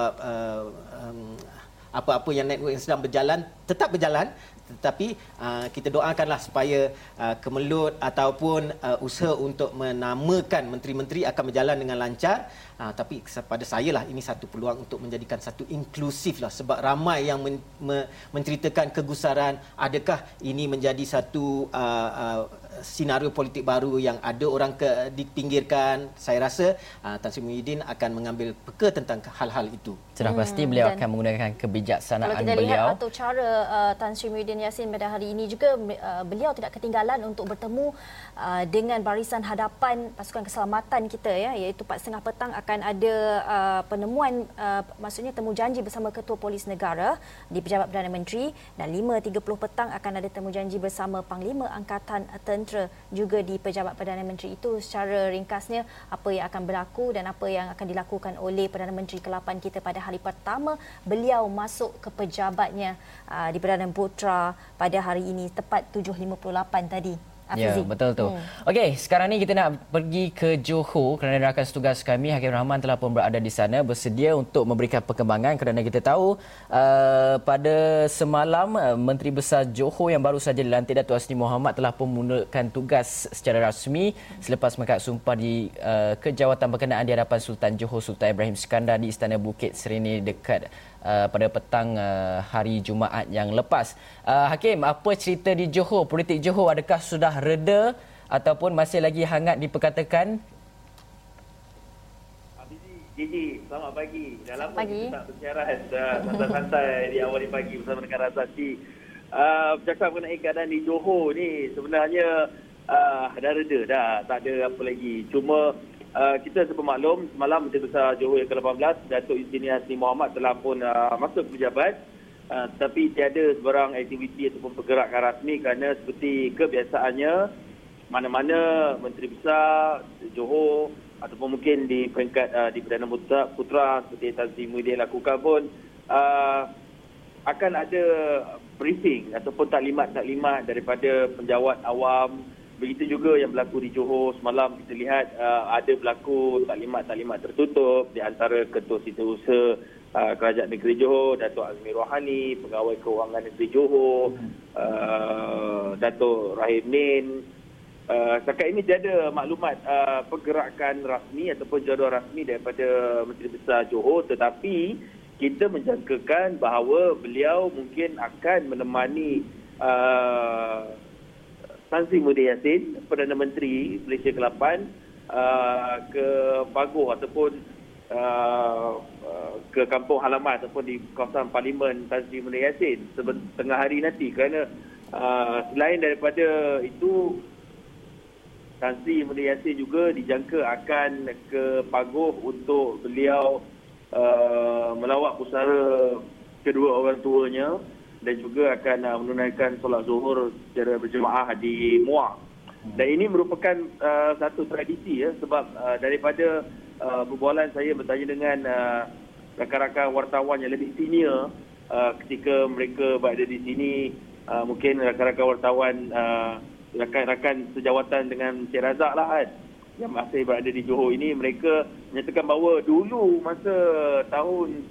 apa-apa yang network yang sedang berjalan tetap berjalan. Tetapi kita doakanlah supaya kemelut ataupun usaha untuk menamakan menteri-menteri akan berjalan dengan lancar. Tapi pada saya lah, ini satu peluang untuk menjadikan satu inklusif lah, sebab ramai yang menceritakan kegusaran. Adakah ini menjadi satu senario politik baru yang ada orang dipinggirkan? Saya rasa Tan Sri Muhyiddin akan mengambil peka tentang hal-hal itu. Sudah pasti beliau akan menggunakan kebijaksanaan beliau. Kalau kita lihat atau cara Tan Sri Muhyiddin Yassin pada hari ini juga, beliau tidak ketinggalan untuk bertemu dengan barisan hadapan pasukan keselamatan kita, iaitu 4.30 petang akan ada penemuan, maksudnya temu janji bersama Ketua Polis Negara di Pejabat Perdana Menteri, dan 5.30 petang akan ada temu janji bersama Panglima Angkatan Tentera juga di Pejabat Perdana Menteri. Itu secara ringkasnya apa yang akan berlaku dan apa yang akan dilakukan oleh Perdana Menteri ke-8 kita pada hari pertama beliau masuk ke pejabatnya di Perdana Putra pada hari ini, tepat 7.58 tadi. Ya, betul tu. Okey, sekarang ni kita nak pergi ke Johor kerana rakan setugas kami Hakim Rahman telah pun berada di sana, bersedia untuk memberikan perkembangan, kerana kita tahu pada semalam Menteri Besar Johor yang baru saja dilantik, Datuk Hasni Mohamad, telah pun mengundurkan tugas secara rasmi selepas mengangkat sumpah di kejawatan berkenaan di hadapan Sultan Johor Sultan Ibrahim Iskandar di Istana Bukit Sereni dekat pada petang hari Jumaat yang lepas. Hakim, apa cerita di Johor? Politik Johor adakah sudah reda ataupun masih lagi hangat diperkatakan? Gigi, selamat pagi. Dah lama kita tak bersiaran, santai-santai di awal pagi bersama dengan Razaki. Bercakap mengenai keadaan di Johor ni, sebenarnya dah reda dah, tak ada apa lagi. Cuma kita bermaklum semalam Menteri Besar Johor yang ke-18 Datuk Insinyur Hasni Mohamad telah pun masuk pejabat, tapi tiada sebarang aktiviti ataupun pergerakan rasmi kerana seperti kebiasaannya mana-mana Menteri Besar Johor ataupun mungkin di peringkat di Perdana Putra seperti Tan Sri Muhyiddin lakukan pun akan ada briefing ataupun taklimat daripada penjawat awam. Begitu juga yang berlaku di Johor semalam, kita lihat ada berlaku taklimat tertutup di antara Ketua Setiausaha Kerajaan Negeri Johor, Datuk Azmi Rohani, Pegawai Kewangan Negeri Johor, Datuk Rahim Nin. Setakat ini tiada maklumat pergerakan rasmi ataupun jadual rasmi daripada Menteri Besar Johor, tetapi kita menjangkakan bahawa beliau mungkin akan menemani Tan Sri Muhyiddin Yassin, Perdana Menteri Malaysia ke-8 ke Pagoh ataupun ke kampung halaman ataupun di kawasan Parlimen Tan Sri Muhyiddin Yassin tengah hari nanti, kerana selain daripada itu Tan Sri Muhyiddin Yassin juga dijangka akan ke Pagoh untuk beliau melawat pusara kedua orang tuanya dan juga akan menunaikan solat zuhur secara berjemaah di Muar. Dan ini merupakan satu tradisi sebab daripada perbualan saya bertanya dengan rakan-rakan wartawan yang lebih senior ketika mereka berada di sini, mungkin rakan-rakan wartawan rakan-rakan sejawatan dengan Cik Razak lah kan, yang masih berada di Johor ini, mereka menyatakan bahawa dulu masa tahun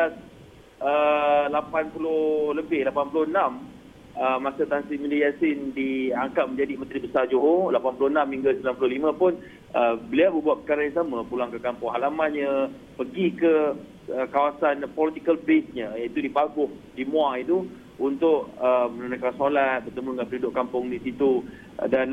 86 masa Tan Sri Muhyiddin Yassin diangkat menjadi Menteri Besar Johor 86 hingga 95 pun beliau berbuat perkara yang sama, pulang ke kampung halamannya, pergi ke kawasan political base-nya iaitu di Pagoh, di Muar itu untuk menunaikan solat, bertemu dengan penduduk kampung di situ. Dan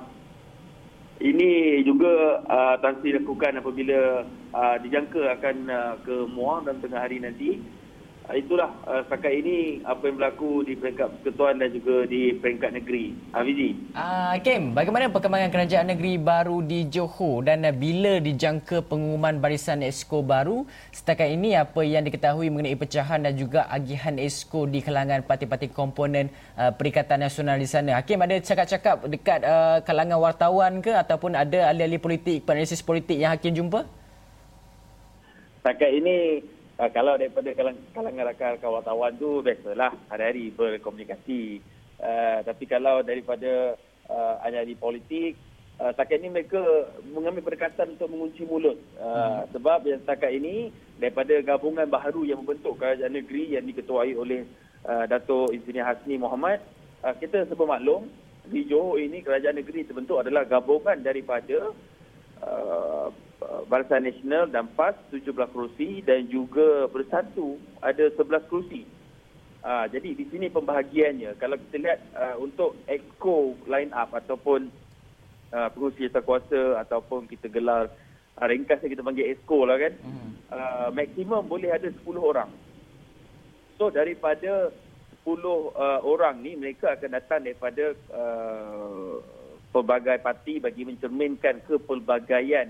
ini juga Tan Sri lakukan apabila dijangka akan ke Muar dalam tengah hari nanti. Itulah setakat ini apa yang berlaku di peringkat persekutuan dan juga di peringkat negeri. Hafizi. Kim, bagaimana perkembangan kerajaan negeri baru di Johor dan bila dijangka pengumuman barisan Exco baru? Setakat ini apa yang diketahui mengenai pecahan dan juga agihan Exco di kalangan parti-parti komponen Perikatan Nasional di sana? Hakim, ada cakap-cakap dekat kalangan wartawan ke ataupun ada ahli-ahli politik, penalisis politik yang Hakim jumpa? Setakat ini kalau daripada kalangan rakan-rakan wartawan tu biasalah hari-hari berkomunikasi. Tapi kalau daripada ahli politik, setakat ini mereka mengambil pendekatan untuk mengunci mulut. Sebab yang setakat ini daripada gabungan baharu yang membentuk kerajaan negeri yang diketuai oleh Datuk Insinyur Hasni Mohamad, kita semua maklum di Johor ini kerajaan negeri terbentuk adalah gabungan daripada Barisan Nasional dan PAS 17 kerusi dan juga Bersatu ada 11 kerusi. Jadi di sini pembahagiannya. Kalau kita lihat untuk Exco line up ataupun pengurusi jawatan ataupun kita gelar ringkasnya kita panggil Exco lah kan. Maksimum boleh ada 10 orang. So daripada 10 orang ni mereka akan datang daripada pelbagai parti bagi mencerminkan kepelbagaian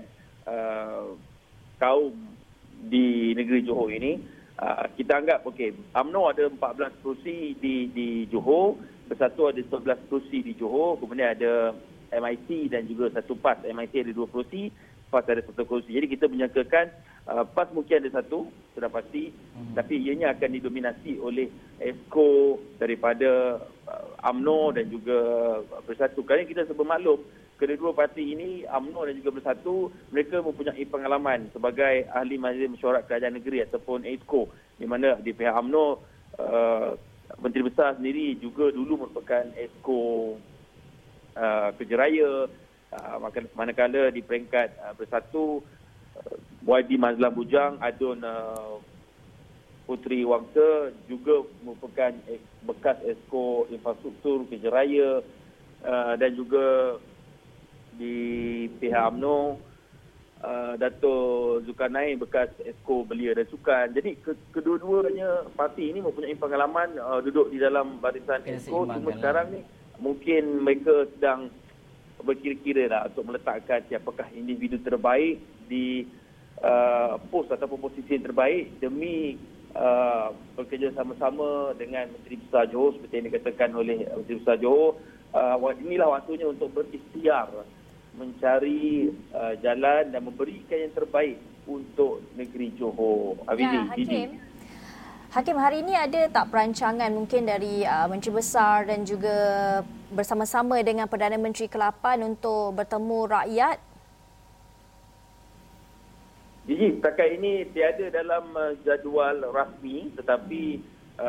kaum di negeri Johor ini. Kita anggap UMNO ada 14 kerusi di Johor, Bersatu ada 11 kerusi di Johor, kemudian ada MIC dan juga satu PAS. MIC ada 2 kerusi, PAS ada 1 kerusi. Jadi kita menyangkakan PAS mungkin ada 1, sudah pasti, tapi ianya akan didominasi oleh Exco daripada UMNO dan juga Bersatu. Kerana kita sebab maklum kedua-dua parti ini, UMNO dan juga Bersatu, mereka mempunyai pengalaman sebagai ahli majlis mesyuarat kerajaan negeri ataupun Exco, di mana di pihak UMNO Menteri Besar sendiri juga dulu merupakan Exco Kerja Raya, manakala di peringkat Bersatu YB Mazlan Bujang, Adun Puteri Wangsa juga merupakan bekas Exco Infrastruktur Kerja Raya, dan juga di pihak UMNO Dato' Zulkarnain bekas Exco Belia dan Sukan. Jadi kedua-duanya parti ini mempunyai pengalaman duduk di dalam barisan Exco. Cuma sekarang ni mungkin mereka sedang berkira-kira lah untuk meletakkan siapakah individu terbaik di pos ataupun posisi yang terbaik demi bekerja sama-sama dengan Menteri Besar Johor seperti yang dikatakan oleh Menteri Besar Johor. Inilah waktunya untuk berikhtiar mencari jalan dan memberikan yang terbaik untuk negeri Johor. Ya, Hakim, hari ini ada tak perancangan mungkin dari Menteri Besar dan juga bersama-sama dengan Perdana Menteri ke-8 untuk bertemu rakyat? Jadi setakat ini tiada dalam jadual rasmi, tetapi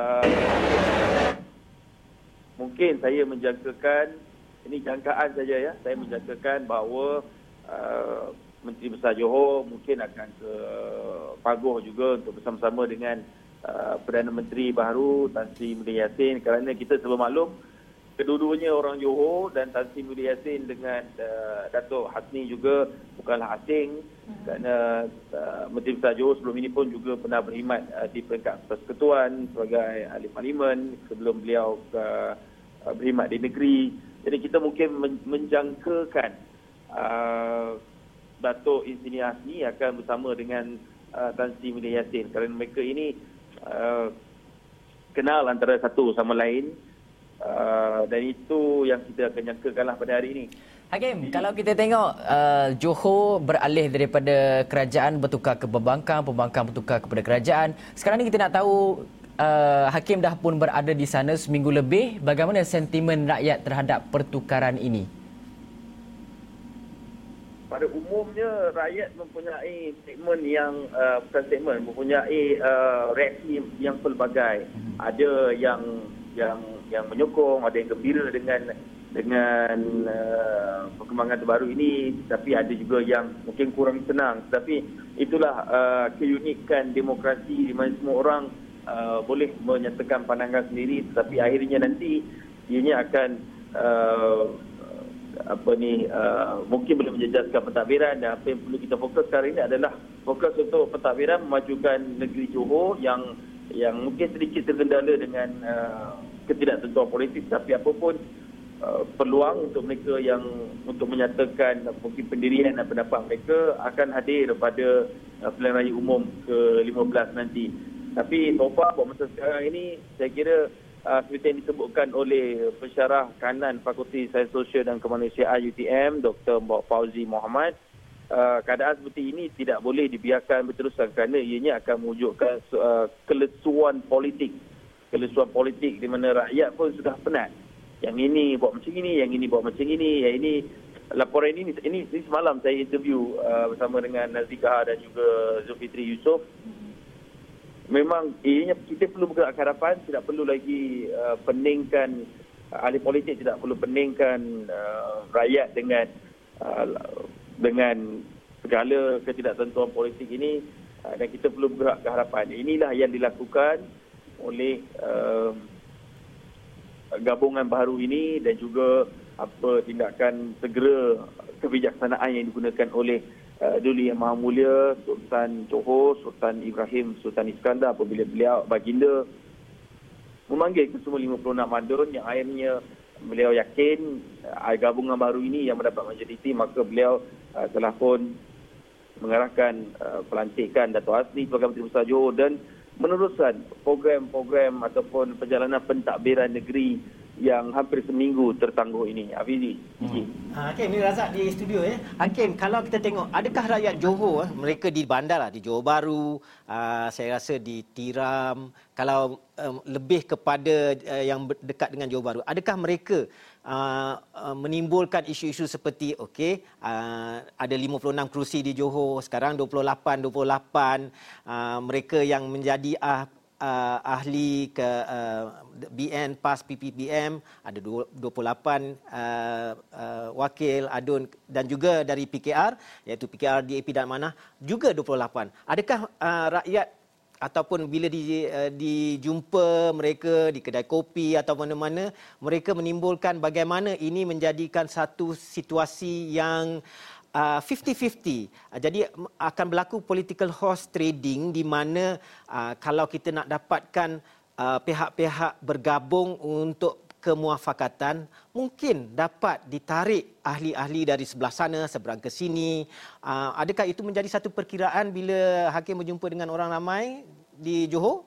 mungkin saya menjangkakan, ini jangkaan saja ya, saya menjangkakan bahawa Menteri Besar Johor mungkin akan ke Pagoh juga untuk bersama-sama dengan Perdana Menteri baru Tan Sri Muhyiddin Yassin, kerana kita sebab maklum kedua-duanya orang Johor dan Tan Sri Muhyiddin Yassin dengan Datuk Hasni juga bukanlah asing, kerana Menteri Besar Johor sebelum ini pun juga pernah berkhidmat di peringkat Persekutuan sebagai ahli parlimen sebelum beliau berkhidmat di negeri. Jadi kita mungkin menjangkakan Datuk Insini Hasni akan bersama dengan Tan Sri Muhyiddin Yassin, kerana mereka ini kenal antara satu sama lain, dan itu yang kita akan jangkakanlah pada hari ini. Hakim, kalau kita tengok Johor beralih daripada kerajaan bertukar ke pembangkang, pembangkang bertukar kepada kerajaan. Sekarang ni kita nak tahu Hakim dah pun berada di sana seminggu lebih. Bagaimana sentimen rakyat terhadap pertukaran ini? Pada umumnya rakyat mempunyai statement yang mempunyai reaksi yang pelbagai. Ada yang menyokong, ada yang gembira dengan perkembangan terbaru ini, tapi ada juga yang mungkin kurang senang. Tapi itulah keunikan demokrasi di mana semua orang boleh menyatakan pandangan sendiri, tetapi akhirnya nanti ianya akan mungkin boleh menjejaskan pentadbiran, dan apa yang perlu kita fokus sekarang ini adalah fokus untuk pentadbiran memajukan negeri Johor yang mungkin sedikit terkendala dengan ketidaktentuan politik, tapi apapun peluang untuk mereka yang untuk menyatakan mungkin pendirian dan pendapat mereka akan hadir pada pilihan raya umum ke-15 nanti. Tapi so far buat masa sekarang ini saya kira seperti yang disebutkan oleh pensyarah kanan Fakulti Sains Sosial dan Kemanusiaan UTM, Dr. Mbak Fauzi Muhammad, keadaan seperti ini tidak boleh dibiarkan berterusan kerana ianya akan mewujudkan kelesuan politik di mana rakyat pun sudah penat. Yang ini buat macam ini, yang ini buat macam ini, yang ini laporan ini semalam saya interview bersama dengan Nazika dan juga Zulfitri Yusof. Memang kita perlu bergerak ke hadapan, tidak perlu lagi peningkan ahli politik, tidak perlu peningkan rakyat dengan segala ketidaktentuan politik ini, dan kita perlu bergerak ke hadapan. Inilah yang dilakukan oleh gabungan baru ini, dan juga apa tindakan segera kebijaksanaan yang digunakan oleh Duli Yang Maha Mulia Sultan Johor, Sultan Ibrahim Sultan Iskandar, apabila beliau baginda memanggil ke semua 56 madun, yang akhirnya beliau yakin gabungan baru ini yang mendapat majoriti, maka beliau telah pun mengarahkan pelantikan Dato' Hasni sebagai Menteri Besar Johor dan meneruskan program-program ataupun perjalanan pentadbiran negeri yang hampir seminggu tertangguh ini. Hafizi. Hakim, ni Razak di studio ya. Hakim, kalau kita tengok, adakah rakyat Johor mereka di bandar di Johor Bahru, saya rasa di Tiram, kalau lebih kepada yang dekat dengan Johor Bahru, adakah mereka menimbulkan isu-isu seperti ada 56 kerusi di Johor, sekarang 28, mereka yang menjadi ahli ke BN PAS PPPM ada 28 wakil adun, dan juga dari PKR iaitu PKR DAP dan Manah juga 28. Adakah rakyat ataupun bila dijumpa mereka di kedai kopi atau mana-mana, mereka menimbulkan bagaimana ini menjadikan satu situasi yang 50-50. Jadi akan berlaku political horse trading di mana kalau kita nak dapatkan pihak-pihak bergabung untuk kemuafakatan, mungkin dapat ditarik ahli-ahli dari sebelah sana seberang ke sini. Adakah itu menjadi satu perkiraan bila hakim berjumpa dengan orang ramai di Johor?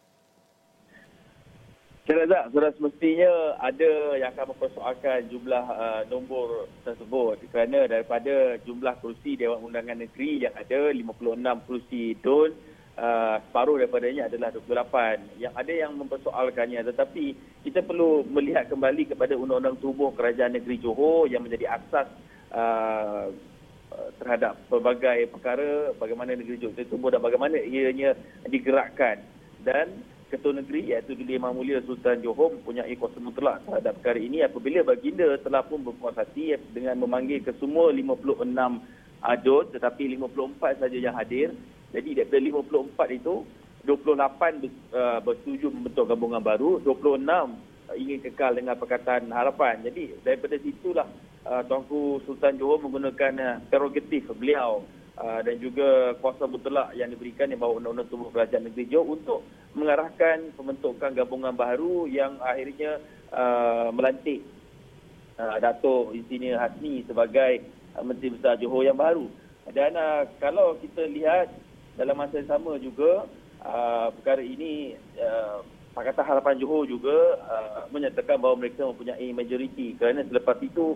Saya rasa sudah semestinya ada yang akan mempersoalkan jumlah nombor tersebut kerana daripada jumlah kerusi Dewan Undangan Negeri yang ada 56 kerusi DUN, separuh daripadanya adalah 28. Yang ada yang mempersoalkannya, tetapi kita perlu melihat kembali kepada Undang-Undang Tubuh Kerajaan Negeri Johor yang menjadi asas terhadap pelbagai perkara bagaimana negeri Johor tertubuh dan bagaimana ianya digerakkan. Dan Ketua Negeri iaitu Duli Yang Mulia Sultan Johor mempunyai kuasa mutlak terhadap perkara ini apabila baginda telah pun berpuas hati dengan memanggil ke semua 56 adun, tetapi 54 saja yang hadir. Jadi daripada 54 itu 28 bersetuju membentuk gabungan baru, 26 ingin kekal dengan Pakatan Harapan. Jadi daripada situlah Tuanku Sultan Johor menggunakan prerogatif beliau dan juga kuasa mutlak yang diberikan di bawah Undang-Undang Tubuh Kerajaan Negeri Johor untuk mengarahkan pembentukan gabungan baru yang akhirnya melantik Datuk Insinyur Hasni sebagai Menteri Besar Johor yang baru. Dan kalau kita lihat dalam masa yang sama juga perkara ini Pakatan Harapan Johor juga menyatakan bahawa mereka mempunyai majoriti kerana selepas itu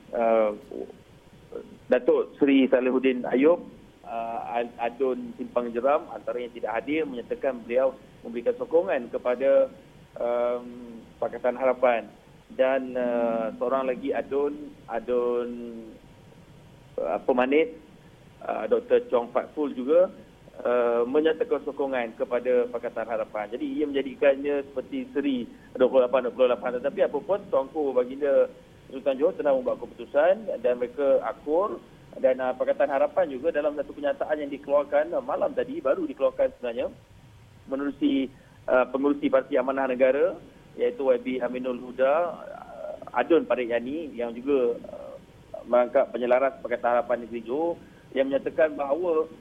Datuk Seri Salihuddin Ayub, Adun Simpang Jeram antara yang tidak hadir menyatakan beliau memberikan sokongan kepada Pakatan Harapan. Dan seorang lagi Adun Pemanit, Dr. Chong Fat Ful juga menyatakan sokongan kepada Pakatan Harapan. Jadi ia menjadikannya seperti seri 28-28. Tetapi apapun Tuanku Baginda Sultan Johor telah membuat keputusan dan mereka akur. Dan Pakatan Harapan juga dalam satu kenyataan yang dikeluarkan malam tadi, baru dikeluarkan sebenarnya, menerusi pengurusi Parti Amanah Negara iaitu YB Aminul Huda, Adun Parik Yani yang juga merangkap penyelaras Pakatan Harapan Negeri Johor, yang menyatakan bahawa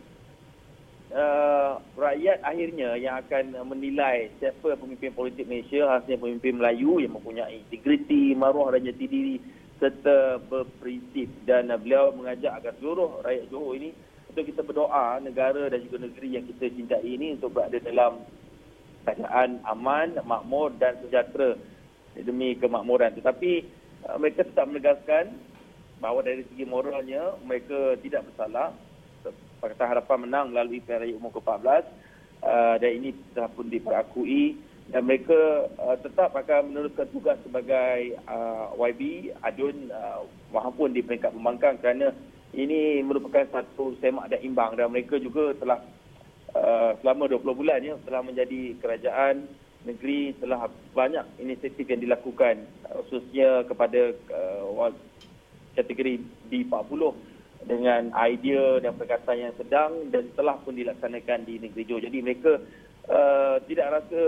rakyat akhirnya yang akan menilai siapa pemimpin politik Malaysia, khasnya pemimpin Melayu yang mempunyai integriti, maruah dan jati diri serta berprinsip. Dan beliau mengajak agar seluruh rakyat Johor ini untuk kita berdoa negara dan juga negeri yang kita cintai ini untuk berada dalam keadaan aman, makmur dan sejahtera demi kemakmuran. Tetapi mereka tetap menegaskan bahawa dari segi moralnya mereka tidak bersalah. Pakatan Harapan menang melalui pilihan raya umum ke-14 dan ini telah pun diperakui, dan mereka tetap akan meneruskan tugas sebagai YB Adun walaupun di peringkat pembangkang kerana ini merupakan satu semak dan imbang, dan mereka juga telah selama 20 bulan telah menjadi kerajaan negeri, telah banyak inisiatif yang dilakukan khususnya kepada kategori D40 dengan idea dan perkataan yang sedang dan telah pun dilaksanakan di negeri Johor. Jadi mereka tidak rasa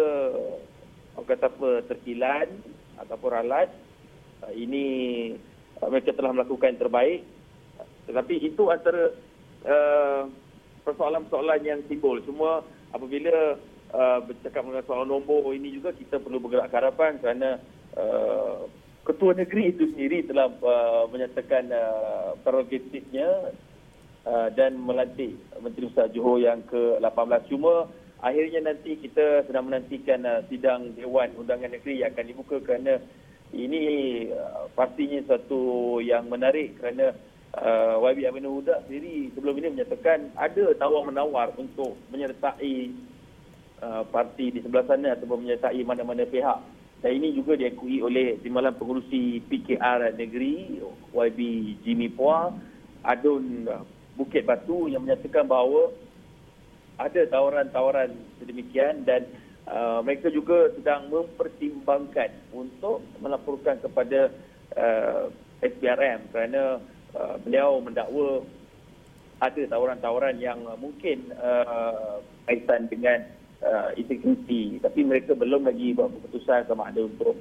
terkilan ataupun ralat. Ini mereka telah melakukan yang terbaik. Tetapi itu antara persoalan-persoalan yang timbul. Semua apabila bercakap mengenai soal nombor ini juga kita perlu bergerak ke hadapan kerana Ketua Negeri itu sendiri telah menyatakan prerogatifnya dan melantik Menteri Besar Johor yang ke-18. Cuma akhirnya nanti kita sedang menantikan sidang Dewan Undangan Negeri yang akan dibuka kerana ini pastinya satu yang menarik kerana YB Aminul Huda sendiri sebelum ini menyatakan ada tawar-menawar untuk menyertai parti di sebelah sana ataupun menyertai mana-mana pihak. Dan ini juga diakui oleh Timbalan Pengurusi PKR Negeri, YB Jimmy Puah, Adun Bukit Batu yang menyatakan bahawa ada tawaran-tawaran sedemikian dan mereka juga sedang mempertimbangkan untuk melaporkan kepada SPRM kerana beliau mendakwa ada tawaran-tawaran yang mungkin kaitan dengan integriti, tapi mereka belum lagi buat keputusan sama ada untuk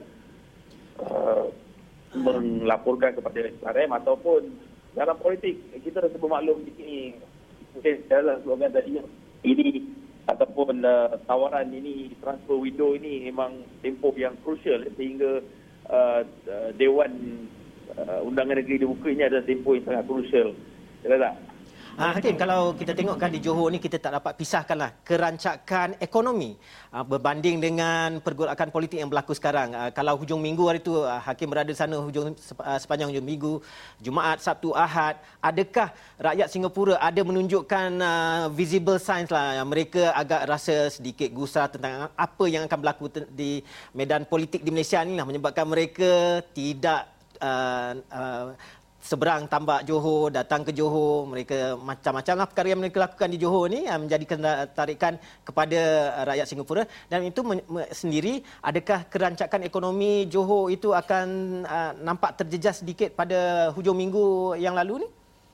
melaporkan kepada SPRM ataupun dalam politik. Kita rasa bermaklum di sini mungkin dalam slogan tadi ini ataupun tawaran ini, transfer window ini memang tempoh yang crucial sehingga Dewan Undangan Negeri dibuka ini adalah tempoh yang sangat krusial. Betul tak? Hakim, kalau kita tengokkan di Johor ni kita tak dapat pisahkanlah kerancakan ekonomi berbanding dengan pergolakan politik yang berlaku sekarang. Kalau hujung minggu hari itu Hakim berada di sana sepanjang hujung minggu, Jumaat, Sabtu, Ahad, adakah rakyat Singapura ada menunjukkan visible signs lah yang mereka agak rasa sedikit gusar tentang apa yang akan berlaku di medan politik di Malaysia ni lah, menyebabkan mereka tidak seberang tambak Johor, datang ke Johor, mereka macam-macam lah perkara yang mereka lakukan di Johor ni menjadikan tarikan kepada rakyat Singapura. Dan itu sendiri, adakah kerancakan ekonomi Johor itu akan nampak terjejas sedikit pada hujung minggu yang lalu ni?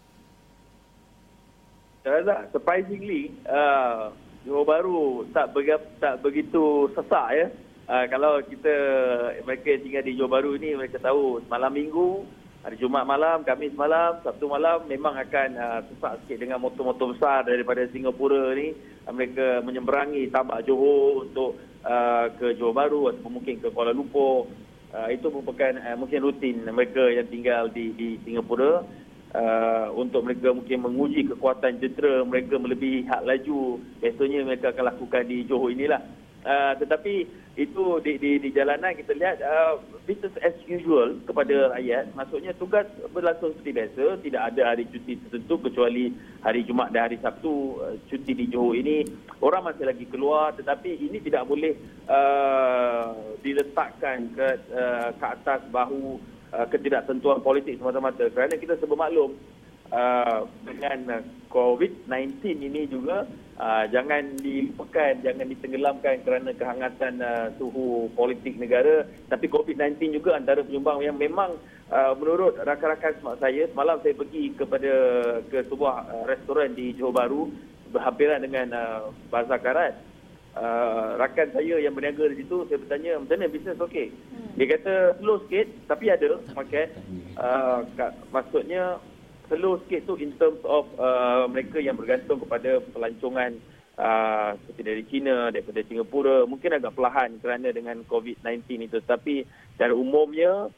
Saya rasa surprisingly Johor Bahru tak begitu sesak ya. Kalau mereka tinggal di Johor Bahru ni, mereka tahu malam minggu, hari Jumaat malam, Khamis malam, Sabtu malam memang akan sesak sikit dengan motor-motor besar daripada Singapura ni. Mereka menyeberangi tambak Johor untuk ke Johor Bahru ataupun mungkin ke Kuala Lumpur. Itu merupakan mungkin rutin mereka yang tinggal di Singapura. Untuk mereka mungkin menguji kekuatan jentera mereka melebihi had laju. Biasanya mereka akan lakukan di Johor inilah. Tetapi itu di jalanan kita lihat business as usual kepada rakyat. Maksudnya tugas berlangsung seperti biasa. Tidak ada hari cuti tertentu kecuali hari Jumaat dan hari Sabtu. Cuti di Johor ini orang masih lagi keluar, tetapi ini tidak boleh diletakkan ke atas bahu ketidaktentuan politik semata-mata. Kerana kita bermaklum dengan COVID-19 ini juga jangan dilupakan, jangan ditenggelamkan kerana kehangatan suhu politik negara. Tapi COVID-19 juga antara penyumbang yang memang menurut rakan-rakan semak saya, semalam saya pergi ke sebuah restoran di Johor Bahru berhampiran dengan Bazar Karat. Rakan saya yang berniaga di situ, saya bertanya, macam mana bisnes okey? Dia kata slow sikit tapi ada market. Maksudnya slow sikit tu in terms of mereka yang bergantung kepada pelancongan seperti dari China, daripada Singapura, mungkin agak perlahan kerana dengan COVID-19 itu. Tapi secara umumnya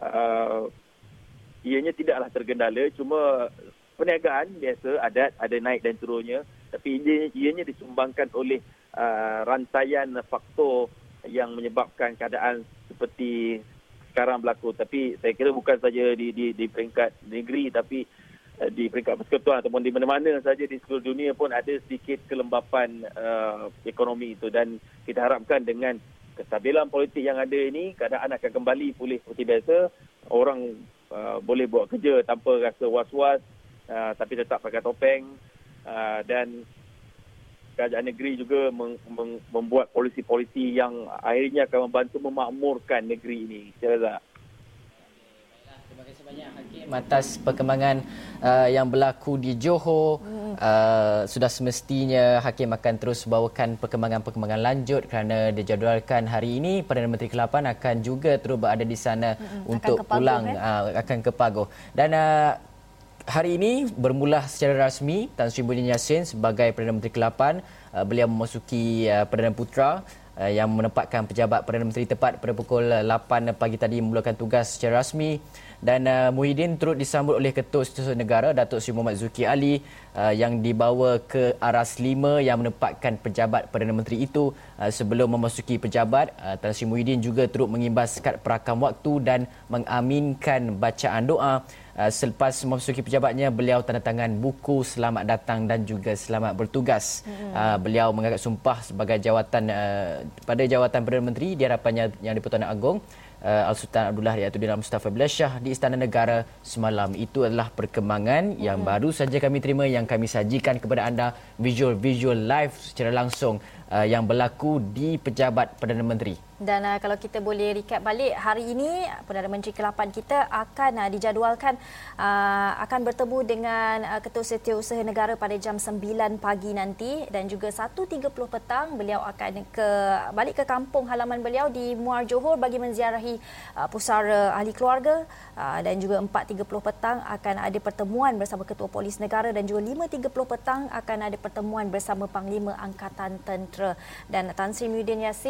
ianya tidaklah tergendala, cuma perniagaan biasa ada naik dan turunnya, tapi ianya disumbangkan oleh rantaian faktor yang menyebabkan keadaan seperti sekarang berlaku. Tapi saya kira bukan saja di peringkat negeri, tapi di peringkat persekutuan ataupun di mana-mana saja di seluruh dunia pun ada sedikit kelembapan ekonomi itu. Dan kita harapkan dengan kestabilan politik yang ada ini, keadaan akan kembali pulih seperti biasa. Orang boleh buat kerja tanpa rasa was-was, tapi tetap pakai topeng. Dan kerajaan negeri juga membuat polisi-polisi yang akhirnya akan membantu memakmurkan negeri ini. Saya rasa. Terima kasih banyak Hakim atas perkembangan yang berlaku di Johor. Sudah semestinya Hakim akan terus bawakan perkembangan-perkembangan lanjut kerana dijadualkan hari ini Perdana Menteri ke-8 akan juga terus berada di sana untuk pulang akan ke Pagoh. Dan hari ini bermula secara rasmi Tan Sri Muhyiddin Yassin sebagai Perdana Menteri ke-8. Beliau memasuki Perdana Putra yang menempatkan pejabat Perdana Menteri tepat pada pukul 8 pagi tadi memulakan tugas secara rasmi. Dan Muhyiddin turut disambut oleh Ketua Setiausaha Negara Datuk Seri Muhammad Zulkifli Ali yang dibawa ke Aras 5 yang menempatkan pejabat Perdana Menteri itu. Sebelum memasuki pejabat, Tan Sri Muhyiddin juga turut mengimbas kad perakam waktu dan mengaminkan bacaan doa. Selepas memasuki pejabatnya, beliau tanda tangan buku selamat datang dan juga selamat bertugas. Beliau mengangkat sumpah sebagai pada jawatan Perdana Menteri di hadapan Yang di-Pertuan Agong Al-Sultan Abdullah Riayatuddin Mustafa Bilal Shah di Istana Negara semalam. Itu adalah perkembangan yang baru saja kami terima, yang kami sajikan kepada anda visual live secara langsung yang berlaku di pejabat Perdana Menteri. Dan kalau kita boleh recap balik, hari ini Perdana Menteri ke-8 kita akan dijadualkan akan bertemu dengan Ketua Setiausaha Negara pada jam 9 pagi nanti, dan juga 1.30 petang beliau akan balik ke kampung halaman beliau di Muar Johor bagi menziarahi pusara ahli keluarga, dan juga 4.30 petang akan ada pertemuan bersama Ketua Polis Negara, dan juga 5.30 petang akan ada pertemuan bersama Panglima Angkatan Tentera. Dan Tan Sri Muhyiddin Yassin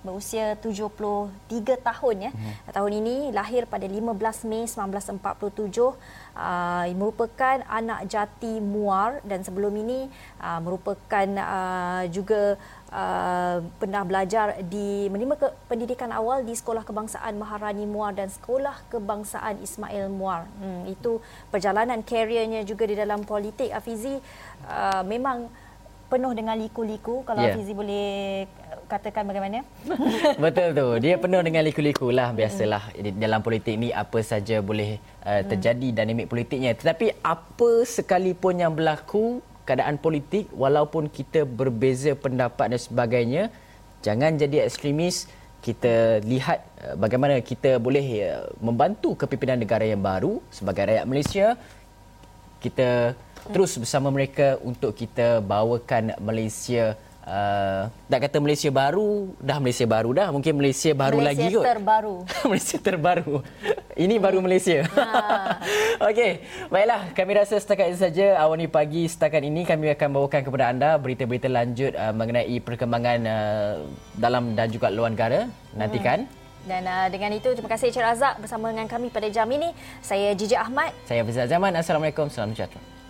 berusia 73 tahun ya. Tahun ini lahir pada 15 Mei 1947, merupakan anak jati Muar dan sebelum ini merupakan juga pernah belajar menerima pendidikan awal di Sekolah Kebangsaan Maharani Muar dan Sekolah Kebangsaan Ismail Muar. Itu perjalanan kariernya juga di dalam politik. Hafizi memang penuh dengan liku-liku, kalau Hafizi boleh katakan bagaimana? Betul tu. Dia penuh dengan liku-liku lah. Biasalah dalam politik ni apa saja boleh terjadi dinamik politiknya. Tetapi apa sekalipun yang berlaku keadaan politik, walaupun kita berbeza pendapat dan sebagainya, jangan jadi ekstremis. Kita lihat bagaimana kita boleh membantu kepimpinan negara yang baru sebagai rakyat Malaysia. Kita terus bersama mereka untuk kita bawakan Malaysia, tak kata Malaysia baru dah, mungkin Malaysia baru lagi kot. Malaysia terbaru. Malaysia terbaru. Ini baru Malaysia. Okey, baiklah, kami rasa setakat itu saja Awani Pagi. Setakat ini kami akan bawakan kepada anda berita-berita lanjut mengenai perkembangan dalam dan juga luar negara. Nantikan. Dan dengan itu, terima kasih Encik Razak bersama dengan kami pada jam ini. Saya Jijik Ahmad. Saya Fazal Zaman. Assalamualaikum. Salam sejahtera.